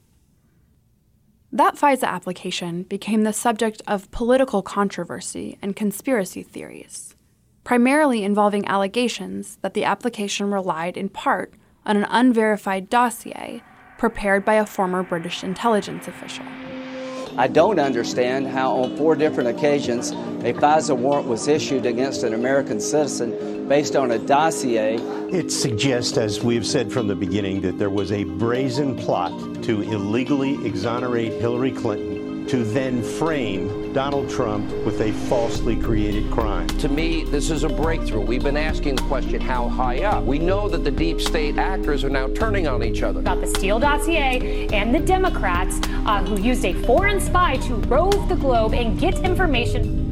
That FISA application became the subject of political controversy and conspiracy theories, primarily involving allegations that the application relied in part on an unverified dossier prepared by a former British intelligence official. I don't understand how on four different occasions a FISA warrant was issued against an American citizen based on a dossier. It suggests, as we've said from the beginning, that there was a brazen plot to illegally exonerate Hillary Clinton, to then frame Donald Trump with a falsely created crime. To me, this is a breakthrough. We've been asking the question, how high up? We know that the deep state actors are now turning on each other. About the Steele dossier and the Democrats uh, who used a foreign spy to rove the globe and get information.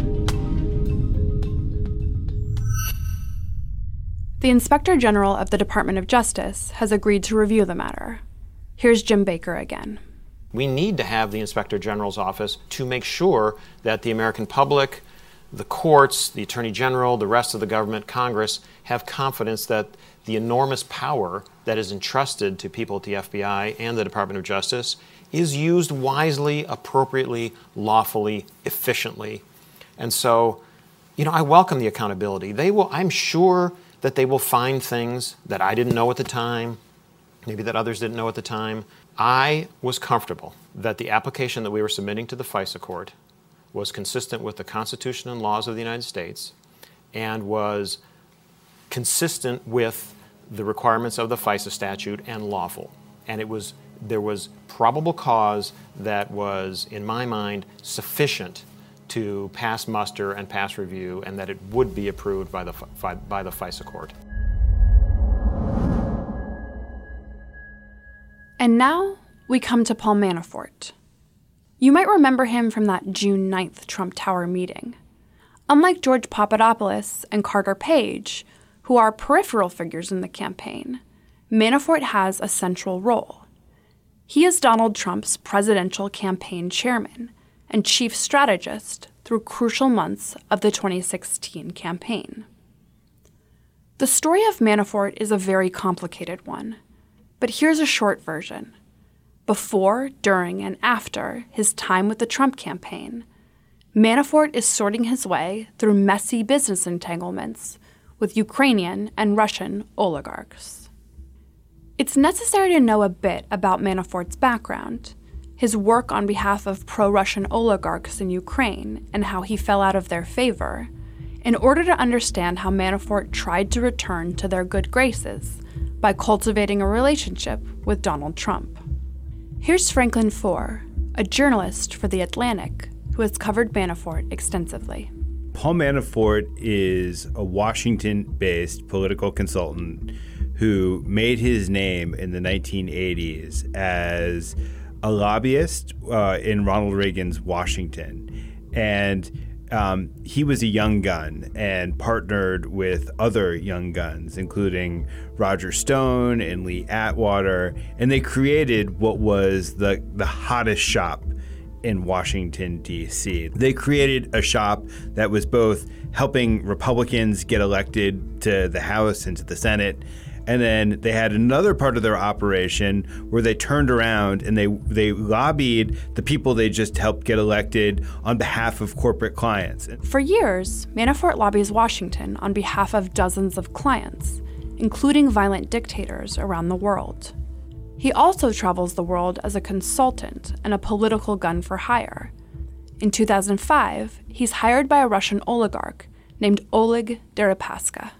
The Inspector General of the Department of Justice has agreed to review the matter. Here's Jim Baker again. We need to have the Inspector General's office to make sure that the American public, the courts, the Attorney General, the rest of the government, Congress, have confidence that the enormous power that is entrusted to people at the F B I and the Department of Justice is used wisely, appropriately, lawfully, efficiently. And so, you know, I welcome the accountability. They will, I'm sure that they will find things that I didn't know at the time, maybe that others didn't know at the time. I was comfortable that the application that we were submitting to the FISA court was consistent with the Constitution and laws of the United States and was consistent with the requirements of the FISA statute and lawful. And it was there was probable cause that was, in my mind, sufficient to pass muster and pass review, and that it would be approved by the by the FISA court. And now we come to Paul Manafort. You might remember him from that June ninth Trump Tower meeting. Unlike George Papadopoulos and Carter Page, who are peripheral figures in the campaign, Manafort has a central role. He is Donald Trump's presidential campaign chairman and chief strategist through crucial months of the twenty sixteen campaign. The story of Manafort is a very complicated one, but here's a short version. Before, during, and after his time with the Trump campaign, Manafort is sorting his way through messy business entanglements with Ukrainian and Russian oligarchs. It's necessary to know a bit about Manafort's background, his work on behalf of pro-Russian oligarchs in Ukraine and how he fell out of their favor, in order to understand how Manafort tried to return to their good graces by cultivating a relationship with Donald Trump. Here's Franklin Foer, a journalist for The Atlantic who has covered Manafort extensively. Paul Manafort is a Washington-based political consultant who made his name in the nineteen eighties as a lobbyist uh, in Ronald Reagan's Washington. And um, he was a young gun and partnered with other young guns, including Roger Stone and Lee Atwater, and they created what was the, the hottest shop in Washington, D C. They created a shop that was both helping Republicans get elected to the House and to the Senate, and then they had another part of their operation where they turned around and they they lobbied the people they just helped get elected on behalf of corporate clients. For years, Manafort lobbies Washington on behalf of dozens of clients, including violent dictators around the world. He also travels the world as a consultant and a political gun for hire. In two thousand five, he's hired by a Russian oligarch named Oleg Deripaska.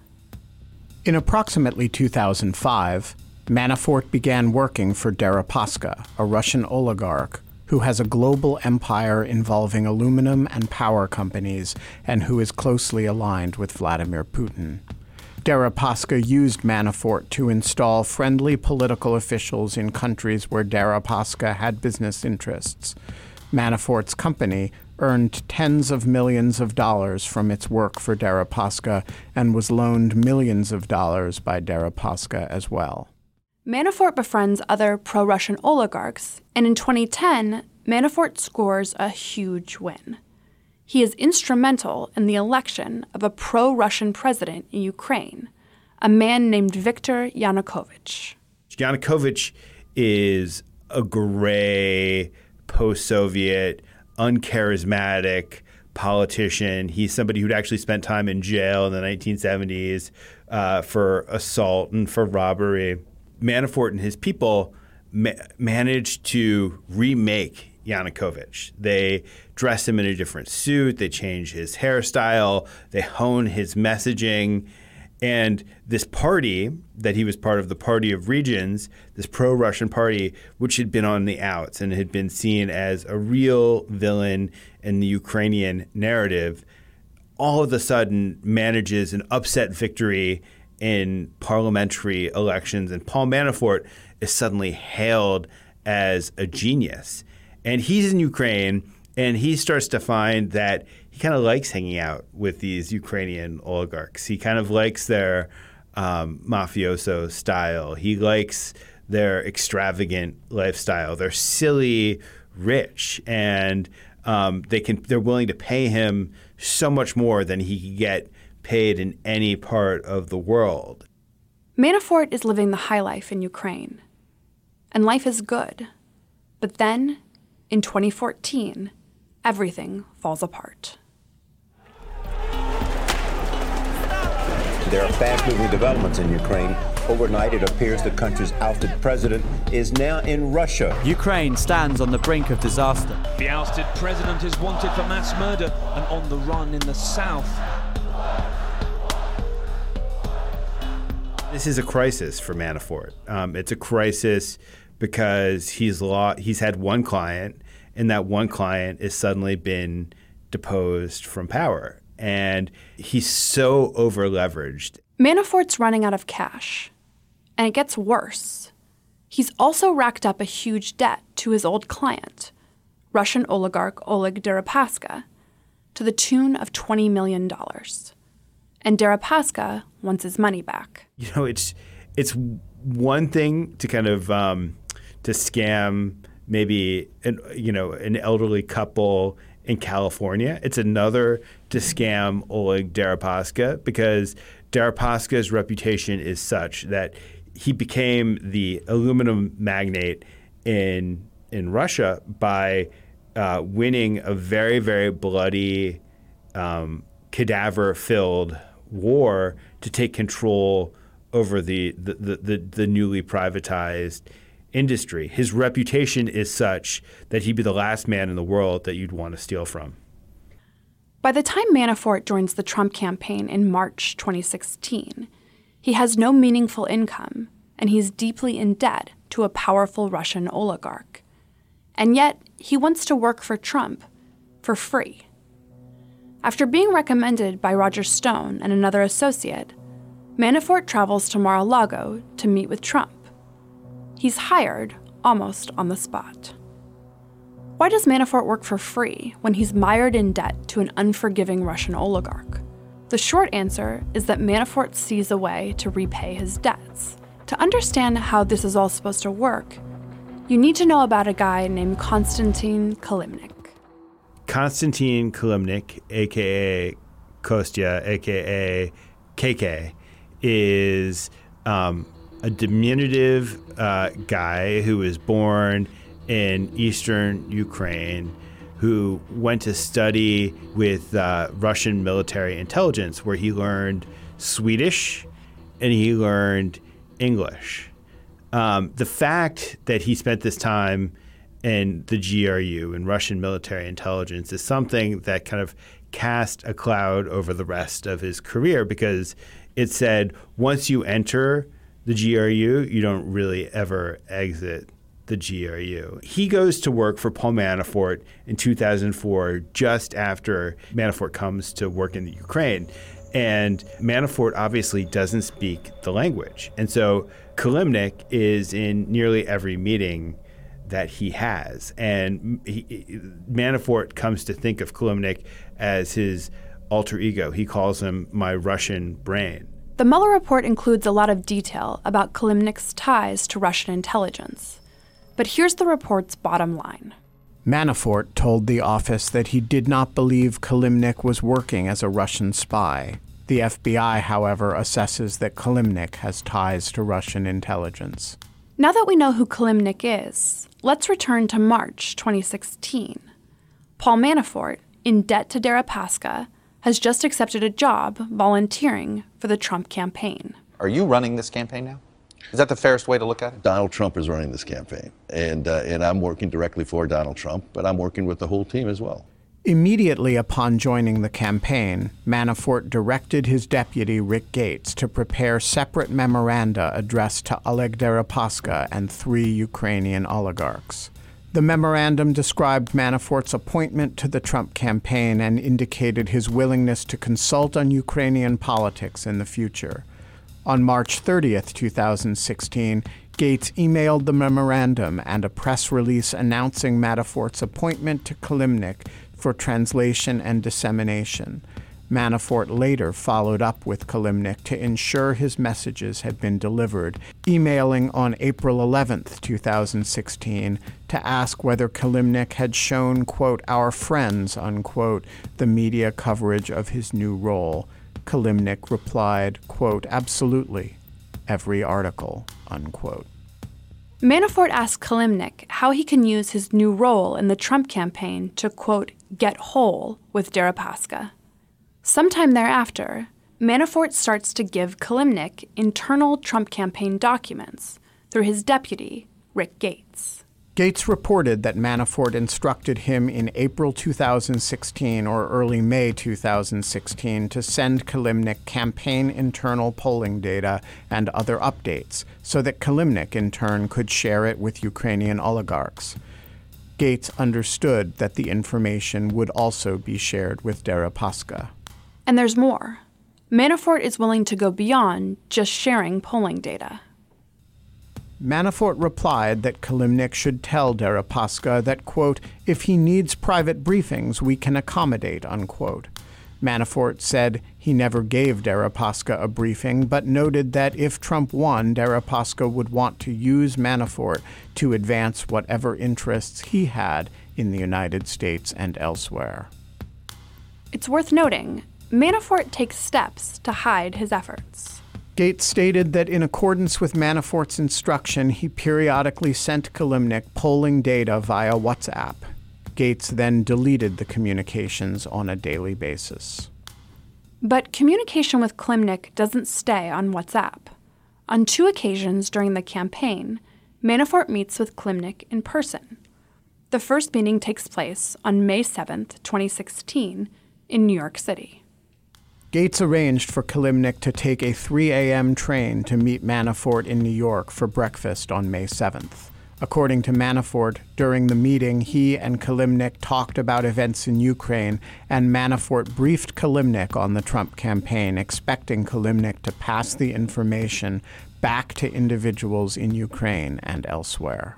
In approximately two thousand five, Manafort began working for Deripaska, a Russian oligarch who has a global empire involving aluminum and power companies and who is closely aligned with Vladimir Putin. Deripaska used Manafort to install friendly political officials in countries where Deripaska had business interests. Manafort's company earned tens of millions of dollars from its work for Deripaska and was loaned millions of dollars by Deripaska as well. Manafort befriends other pro-Russian oligarchs, and in twenty ten, Manafort scores a huge win. He is instrumental in the election of a pro-Russian president in Ukraine, a man named Viktor Yanukovych. Yanukovych is a gray, post-Soviet, uncharismatic politician. He's somebody who'd actually spent time in jail in the nineteen seventies uh, for assault and for robbery. Manafort and his people ma- managed to remake Yanukovych. They dress him in a different suit. They change his hairstyle. They hone his messaging. And this party that he was part of, the Party of Regions, this pro-Russian party, which had been on the outs and had been seen as a real villain in the Ukrainian narrative, all of a sudden manages an upset victory in parliamentary elections. And Paul Manafort is suddenly hailed as a genius. And he's in Ukraine, and he starts to find that he kind of likes hanging out with these Ukrainian oligarchs. He kind of likes their um, mafioso style. He likes their extravagant lifestyle. They're silly rich, and um, they can they're willing to pay him so much more than he could get paid in any part of the world. Manafort is living the high life in Ukraine, and life is good. But then, in twenty fourteen, everything falls apart. There are fast-moving developments in Ukraine. Overnight, it appears the country's ousted president is now in Russia. Ukraine stands on the brink of disaster. The ousted president is wanted for mass murder and on the run in the south. This is a crisis for Manafort. Um, it's a crisis because he's law, he's had one client, and that one client has suddenly been deposed from power. And he's so over-leveraged. Manafort's running out of cash. And it gets worse. He's also racked up a huge debt to his old client, Russian oligarch Oleg Deripaska, to the tune of twenty million dollars. And Deripaska wants his money back. You know, it's it's one thing to kind of um, to scam maybe an you know an elderly couple in California. It's another to scam Oleg Deripaska because Deripaska's reputation is such that he became the aluminum magnate in in Russia by uh, winning a very, very bloody, um, cadaver-filled war to take control over the the, the, the the newly privatized industry. His reputation is such that he'd be the last man in the world that you'd want to steal from. By the time Manafort joins the Trump campaign in March twenty sixteen, he has no meaningful income, and he's deeply in debt to a powerful Russian oligarch. And yet, he wants to work for Trump for free. After being recommended by Roger Stone and another associate, Manafort travels to Mar-a-Lago to meet with Trump. He's hired almost on the spot. Why does Manafort work for free when he's mired in debt to an unforgiving Russian oligarch? The short answer is that Manafort sees a way to repay his debts. To understand how this is all supposed to work, you need to know about a guy named Konstantin Kilimnik. Konstantin Kilimnik, a k a. Kostya, a k a. K K, is um, a diminutive uh, guy who was born in eastern Ukraine, who went to study with uh, Russian military intelligence, where he learned Swedish and he learned English. Um, the fact that he spent this time in the G R U, in Russian military intelligence, is something that kind of cast a cloud over the rest of his career, because it said once you enter the G R U, you don't really ever exit the G R U. He goes to work for Paul Manafort in two thousand four, just after Manafort comes to work in the Ukraine. And Manafort obviously doesn't speak the language. And so Kilimnik is in nearly every meeting that he has. And he, Manafort comes to think of Kilimnik as his alter ego. He calls him my Russian brain. The Mueller report includes a lot of detail about Kilimnik's ties to Russian intelligence. But here's the report's bottom line. Manafort told the office that he did not believe Kilimnik was working as a Russian spy. The F B I, however, assesses that Kilimnik has ties to Russian intelligence. Now that we know who Kilimnik is, let's return to March twenty sixteen. Paul Manafort, in debt to Deripaska, has just accepted a job volunteering for the Trump campaign. Are you running this campaign now? Is that the fairest way to look at it? Donald Trump is running this campaign, and uh, and I'm working directly for Donald Trump, but I'm working with the whole team as well. Immediately upon joining the campaign, Manafort directed his deputy, Rick Gates, to prepare separate memoranda addressed to Oleg Deripaska and three Ukrainian oligarchs. The memorandum described Manafort's appointment to the Trump campaign and indicated his willingness to consult on Ukrainian politics in the future. On March thirtieth, two thousand sixteen, Gates emailed the memorandum and a press release announcing Manafort's appointment to Kilimnik for translation and dissemination. Manafort later followed up with Kilimnik to ensure his messages had been delivered, emailing on April eleventh, two thousand sixteen, to ask whether Kilimnik had shown, quote, our friends, unquote, the media coverage of his new role. Kilimnik replied, quote, absolutely, every article, unquote. Manafort asked Kilimnik how he can use his new role in the Trump campaign to, quote, get whole with Deripaska. Sometime thereafter, Manafort starts to give Kilimnik internal Trump campaign documents through his deputy, Rick Gates. Gates reported that Manafort instructed him in April two thousand sixteen or early May two thousand sixteen to send Kilimnik campaign internal polling data and other updates so that Kilimnik in turn could share it with Ukrainian oligarchs. Gates understood that the information would also be shared with Deripaska. And there's more. Manafort is willing to go beyond just sharing polling data. Manafort replied that Kilimnik should tell Deripaska that, quote, if he needs private briefings, we can accommodate, unquote. Manafort said he never gave Deripaska a briefing, but noted that if Trump won, Deripaska would want to use Manafort to advance whatever interests he had in the United States and elsewhere. It's worth noting, Manafort takes steps to hide his efforts. Gates stated that in accordance with Manafort's instruction, he periodically sent Kilimnik polling data via WhatsApp. Gates then deleted the communications on a daily basis. But communication with Kilimnik doesn't stay on WhatsApp. On two occasions during the campaign, Manafort meets with Kilimnik in person. The first meeting takes place on May seventh, twenty sixteen, in New York City. Gates arranged for Kilimnik to take a three a.m. train to meet Manafort in New York for breakfast on May seventh. According to Manafort, during the meeting, he and Kilimnik talked about events in Ukraine, and Manafort briefed Kilimnik on the Trump campaign, expecting Kilimnik to pass the information back to individuals in Ukraine and elsewhere.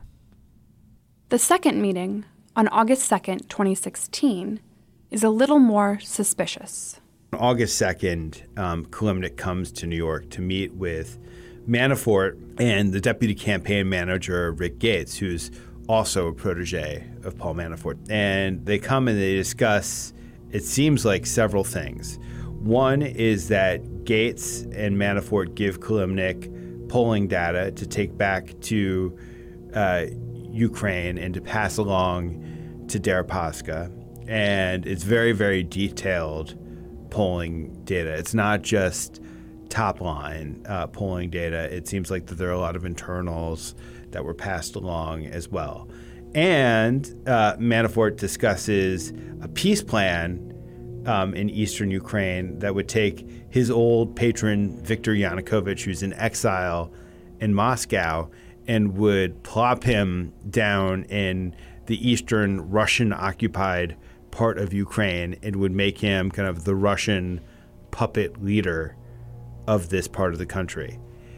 The second meeting, on August second, twenty sixteen, is a little more suspicious. On August second, um, Kilimnik comes to New York to meet with Manafort and the deputy campaign manager, Rick Gates, who's also a protege of Paul Manafort. And they come and they discuss, it seems like, several things. One is that Gates and Manafort give Kilimnik polling data to take back to uh, Ukraine and to pass along to Deripaska. And it's very, very detailed polling data. It's not just top line uh, polling data. It seems like that there are a lot of internals that were passed along as well. And uh, Manafort discusses a peace plan um, in eastern Ukraine that would take his old patron, Viktor Yanukovych, who's in exile in Moscow, and would plop him down in the eastern Russian-occupied part of Ukraine and would make him kind of the Russian puppet leader of this part of the country.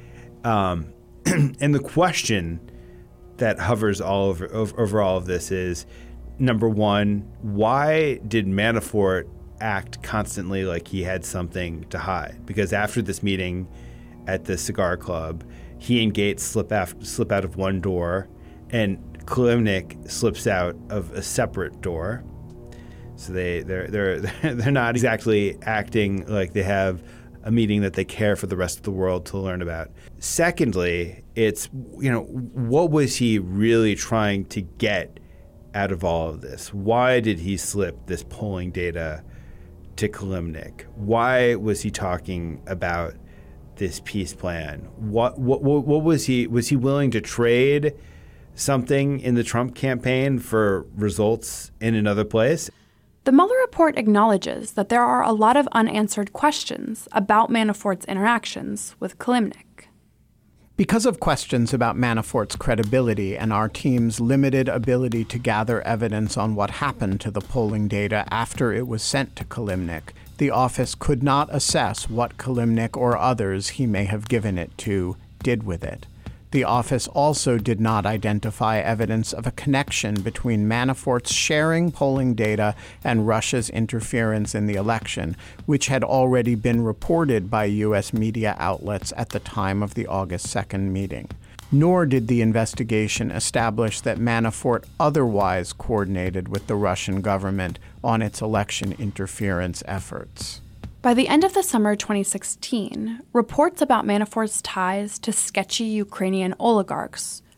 Um, and the question that hovers all over, over, over all of this is, number one, why did Manafort act constantly like he had something to hide? Because after this meeting at the cigar club, he and Gates slip, after, slip out of one door, and Kilimnik slips out of a separate door. So they they're they're they're not exactly acting like they have a meeting that they care for the rest of the world to learn about. Secondly, it's, you know, what was he really trying to get out of all of this? Why did he slip this polling data to Kilimnik? Why was he talking about this peace plan? What what what was he was he willing to trade something in the Trump campaign for results in another place? The Mueller report acknowledges that there are a lot of unanswered questions about Manafort's interactions with Kilimnik. Because of questions about Manafort's credibility and our team's limited ability to gather evidence on what happened to the polling data after it was sent to Kilimnik, the office could not assess what Kilimnik or others he may have given it to did with it. The office also did not identify evidence of a connection between Manafort's sharing polling data and Russia's interference in the election, which had already been reported by U S media outlets at the time of the August second meeting. Nor did the investigation establish that Manafort otherwise coordinated with the Russian government on its election interference efforts. By the end of the summer twenty sixteen, reports about Manafort's ties to sketchy Ukrainian oligarchs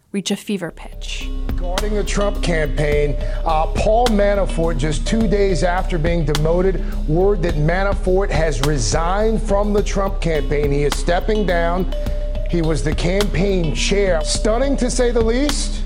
reach a fever pitch. Regarding the Trump campaign, uh, Paul Manafort, just two days after being demoted, word that Manafort has resigned from the Trump campaign. He is stepping down. He was the campaign chair. Stunning, to say the least.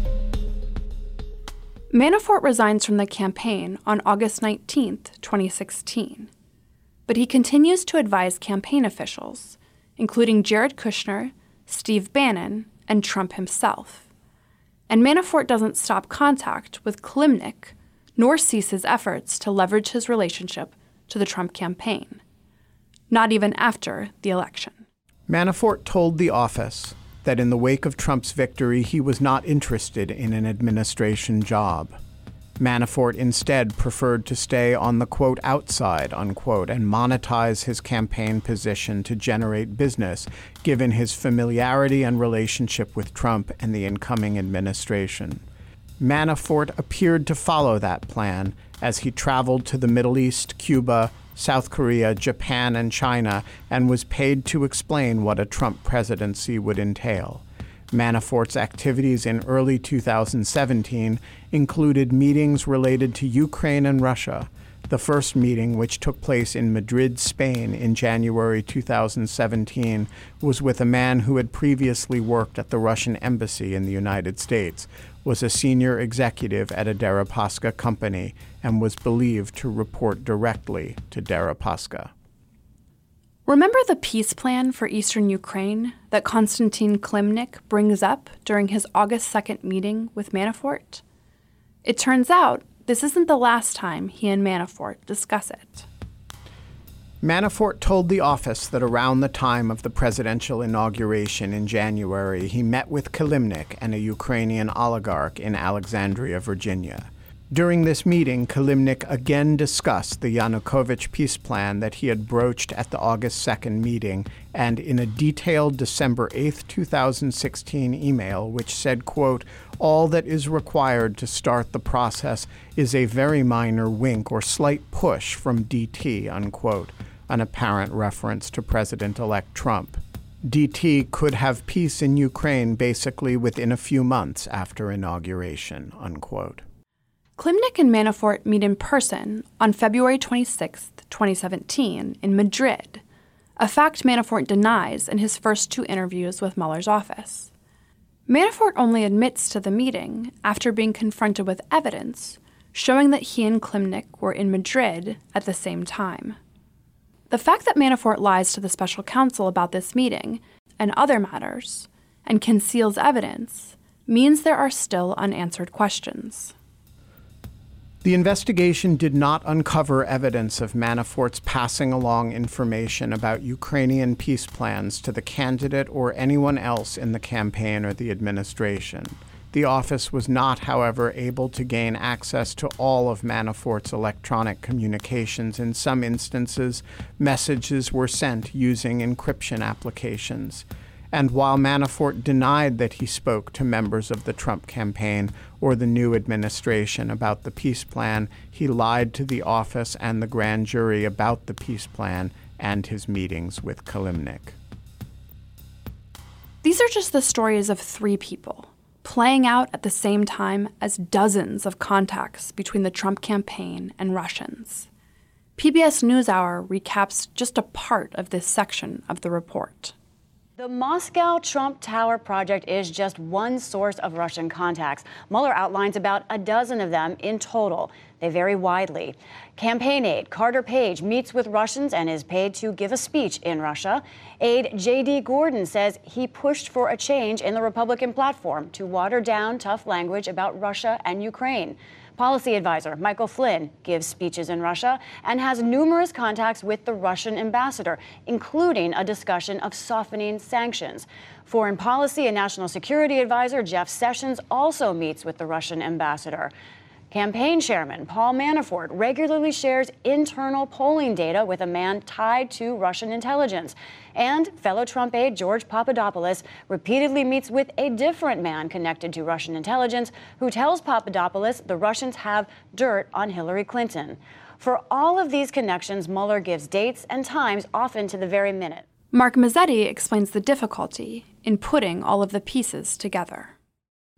Manafort resigns from the campaign on August nineteenth, twenty sixteen. But he continues to advise campaign officials, including Jared Kushner, Steve Bannon, and Trump himself. And Manafort doesn't stop contact with Kilimnik, nor cease his efforts to leverage his relationship to the Trump campaign, not even after the election. Manafort told the office that in the wake of Trump's victory, he was not interested in an administration job. Manafort instead preferred to stay on the, quote, outside, unquote, and monetize his campaign position to generate business, given his familiarity and relationship with Trump and the incoming administration. Manafort appeared to follow that plan as he traveled to the Middle East, Cuba, South Korea, Japan, and China, and was paid to explain what a Trump presidency would entail. Manafort's activities in early two thousand seventeen included meetings related to Ukraine and Russia. The first meeting, which took place in Madrid, Spain in January two thousand seventeen, was with a man who had previously worked at the Russian embassy in the United States, was a senior executive at a Deripaska company, and was believed to report directly to Deripaska. Remember the peace plan for eastern Ukraine that Konstantin Kilimnik brings up during his August second meeting with Manafort? It turns out this isn't the last time he and Manafort discuss it. Manafort told the office that around the time of the presidential inauguration in January, he met with Kilimnik and a Ukrainian oligarch in Alexandria, Virginia. During this meeting, Kilimnik again discussed the Yanukovych peace plan that he had broached at the August second meeting, and in a detailed December eighth, two thousand sixteen email, which said, quote, all that is required to start the process is a very minor wink or slight push from D T, unquote, an apparent reference to President-elect Trump. D T could have peace in Ukraine basically within a few months after inauguration, unquote. Kilimnik and Manafort meet in person on February twenty-sixth, twenty seventeen, in Madrid, a fact Manafort denies in his first two interviews with Mueller's office. Manafort only admits to the meeting after being confronted with evidence showing that he and Kilimnik were in Madrid at the same time. The fact that Manafort lies to the special counsel about this meeting and other matters and conceals evidence means there are still unanswered questions. The investigation did not uncover evidence of Manafort's passing along information about Ukrainian peace plans to the candidate or anyone else in the campaign or the administration. The office was not, however, able to gain access to all of Manafort's electronic communications. In some instances, messages were sent using encryption applications. And while Manafort denied that he spoke to members of the Trump campaign or the new administration about the peace plan, he lied to the office and the grand jury about the peace plan and his meetings with Kilimnik. These are just the stories of three people, playing out at the same time as dozens of contacts between the Trump campaign and Russians. P B S NewsHour recaps just a part of this section of the report. The Moscow Trump Tower project is just one source of Russian contacts. Mueller outlines about a dozen of them in total. They vary widely. Campaign aide Carter Page meets with Russians and is paid to give a speech in Russia. Aide J D Gordon says he pushed for a change in the Republican platform to water down tough language about Russia and Ukraine. Policy advisor Michael Flynn gives speeches in Russia and has numerous contacts with the Russian ambassador, including a discussion of softening sanctions. Foreign policy and national security advisor Jeff Sessions also meets with the Russian ambassador. Campaign chairman Paul Manafort regularly shares internal polling data with a man tied to Russian intelligence. And fellow Trump aide George Papadopoulos repeatedly meets with a different man connected to Russian intelligence who tells Papadopoulos the Russians have dirt on Hillary Clinton. For all of these connections, Mueller gives dates and times, often to the very minute. Mark Mazzetti explains the difficulty in putting all of the pieces together.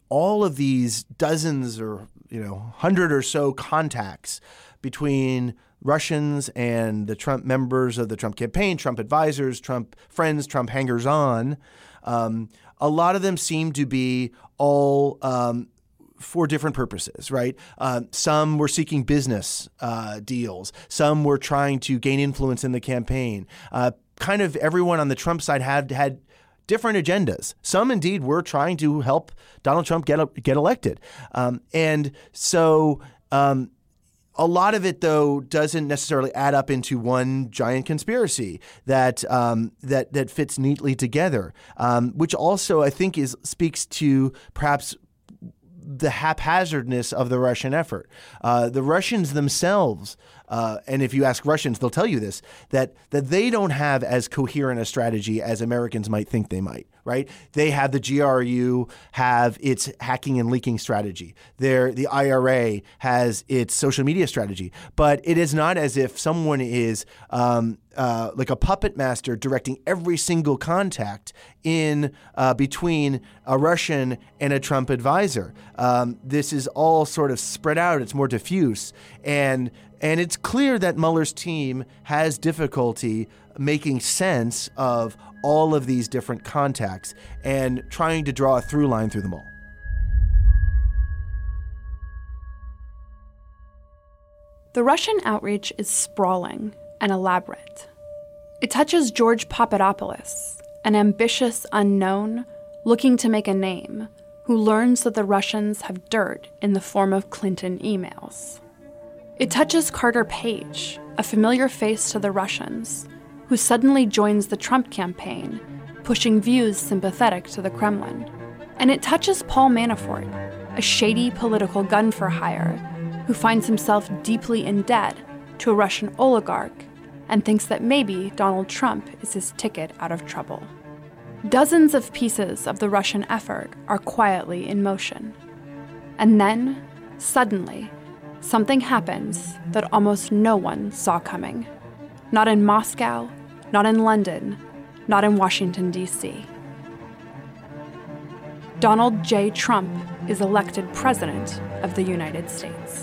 all of these dozens or, you know, hundred or so contacts between Russians and the Trump members of the Trump campaign, Trump advisors, Trump friends, Trump hangers-on, um, a lot of them seem to be all um, for different purposes, right? Uh, some were seeking business uh, deals. Some were trying to gain influence in the campaign. Uh, kind of everyone on the Trump side had had different agendas. Some indeed were trying to help Donald Trump get get elected. Um, and so um, a lot of it, though, doesn't necessarily add up into one giant conspiracy that um, that that fits neatly together, um, which also I think is speaks to perhaps the haphazardness of the Russian effort. Uh, the Russians themselves, uh, and if you ask Russians, they'll tell you this, that that they don't have as coherent a strategy as Americans might think they might, right? They have the G R U have its hacking and leaking strategy. They're, the I R A has its social media strategy. But it is not as if someone is um, uh, like a puppet master directing every single contact in uh, between a Russian and a Trump advisor. Um, this is all sort of spread out. It's more diffuse. And and it's clear that Mueller's team has difficulty making sense of all of these different contacts and trying to draw a through line through them all. The Russian outreach is sprawling and elaborate. It touches George Papadopoulos, an ambitious unknown looking to make a name, who learns that the Russians have dirt in the form of Clinton emails. It touches Carter Page, a familiar face to the Russians, who suddenly joins the Trump campaign, pushing views sympathetic to the Kremlin. And it touches Paul Manafort, a shady political gun for hire, who finds himself deeply in debt to a Russian oligarch and thinks that maybe Donald Trump is his ticket out of trouble. Dozens of pieces of the Russian effort are quietly in motion. And then, suddenly, something happens that almost no one saw coming. Not in Moscow, not in London, not in Washington, D C Donald J. Trump is elected President of the United States.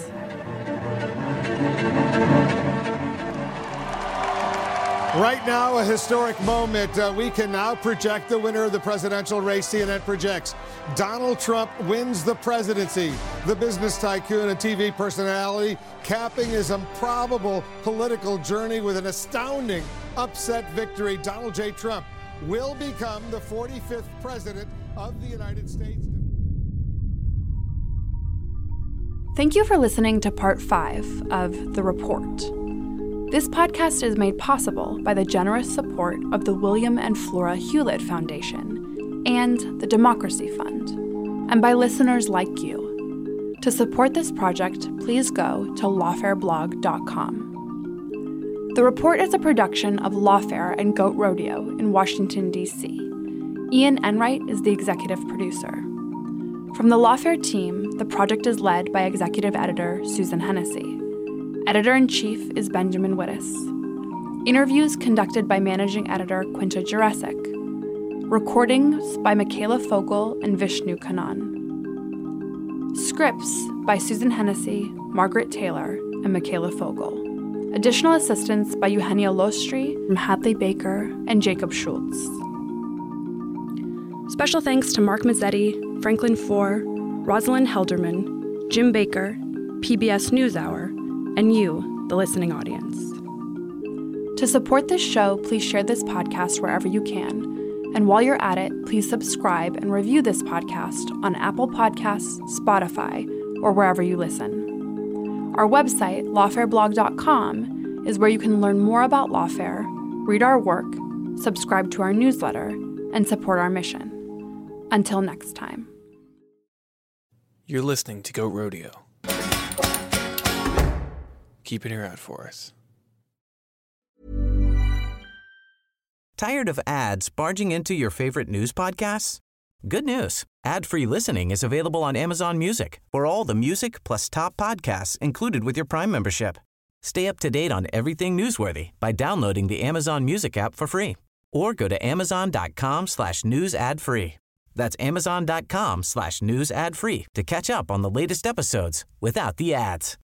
Right now, a historic moment. Uh, we can now project the winner of the presidential race. C N N projects Donald Trump wins the presidency. The business tycoon and T V personality capping his improbable political journey with an astounding upset victory. Donald J. Trump will become the forty-fifth president of the United States. Thank you for listening to part five of The Report. This podcast is made possible by the generous support of the William and Flora Hewlett Foundation and the Democracy Fund, and by listeners like you. To support this project, please go to lawfare blog dot com. The Report is a production of Lawfare and Goat Rodeo in Washington, D C Ian Enright is the executive producer. From the Lawfare team, the project is led by executive editor Susan Hennessy. Editor-in-chief is Benjamin Wittes. Interviews conducted by managing editor Quinta Jurecic. Recordings by Michaela Fogel and Vishnu Kannan. Scripts by Susan Hennessy, Margaret Taylor, and Michaela Fogel. Additional assistance by Eugenia Lostri, Hadley Baker, and Jacob Schultz. Special thanks to Mark Mazzetti, Franklin Foer, Rosalind Helderman, Jim Baker, P B S NewsHour, and you, the listening audience. To support this show, please share this podcast wherever you can. And while you're at it, please subscribe and review this podcast on Apple Podcasts, Spotify, or wherever you listen. Our website, lawfare blog dot com, is where you can learn more about Lawfare, read our work, subscribe to our newsletter, and support our mission. Until next time. You're listening to Goat Rodeo. Keep an ear out for us. Tired of ads barging into your favorite news podcasts? Good news. Ad-free listening is available on Amazon Music for all the music plus top podcasts included with your Prime membership. Stay up to date on everything newsworthy by downloading the Amazon Music app for free or go to amazon dot com slash news ad free. That's amazon.com slash news ad free to catch up on the latest episodes without the ads.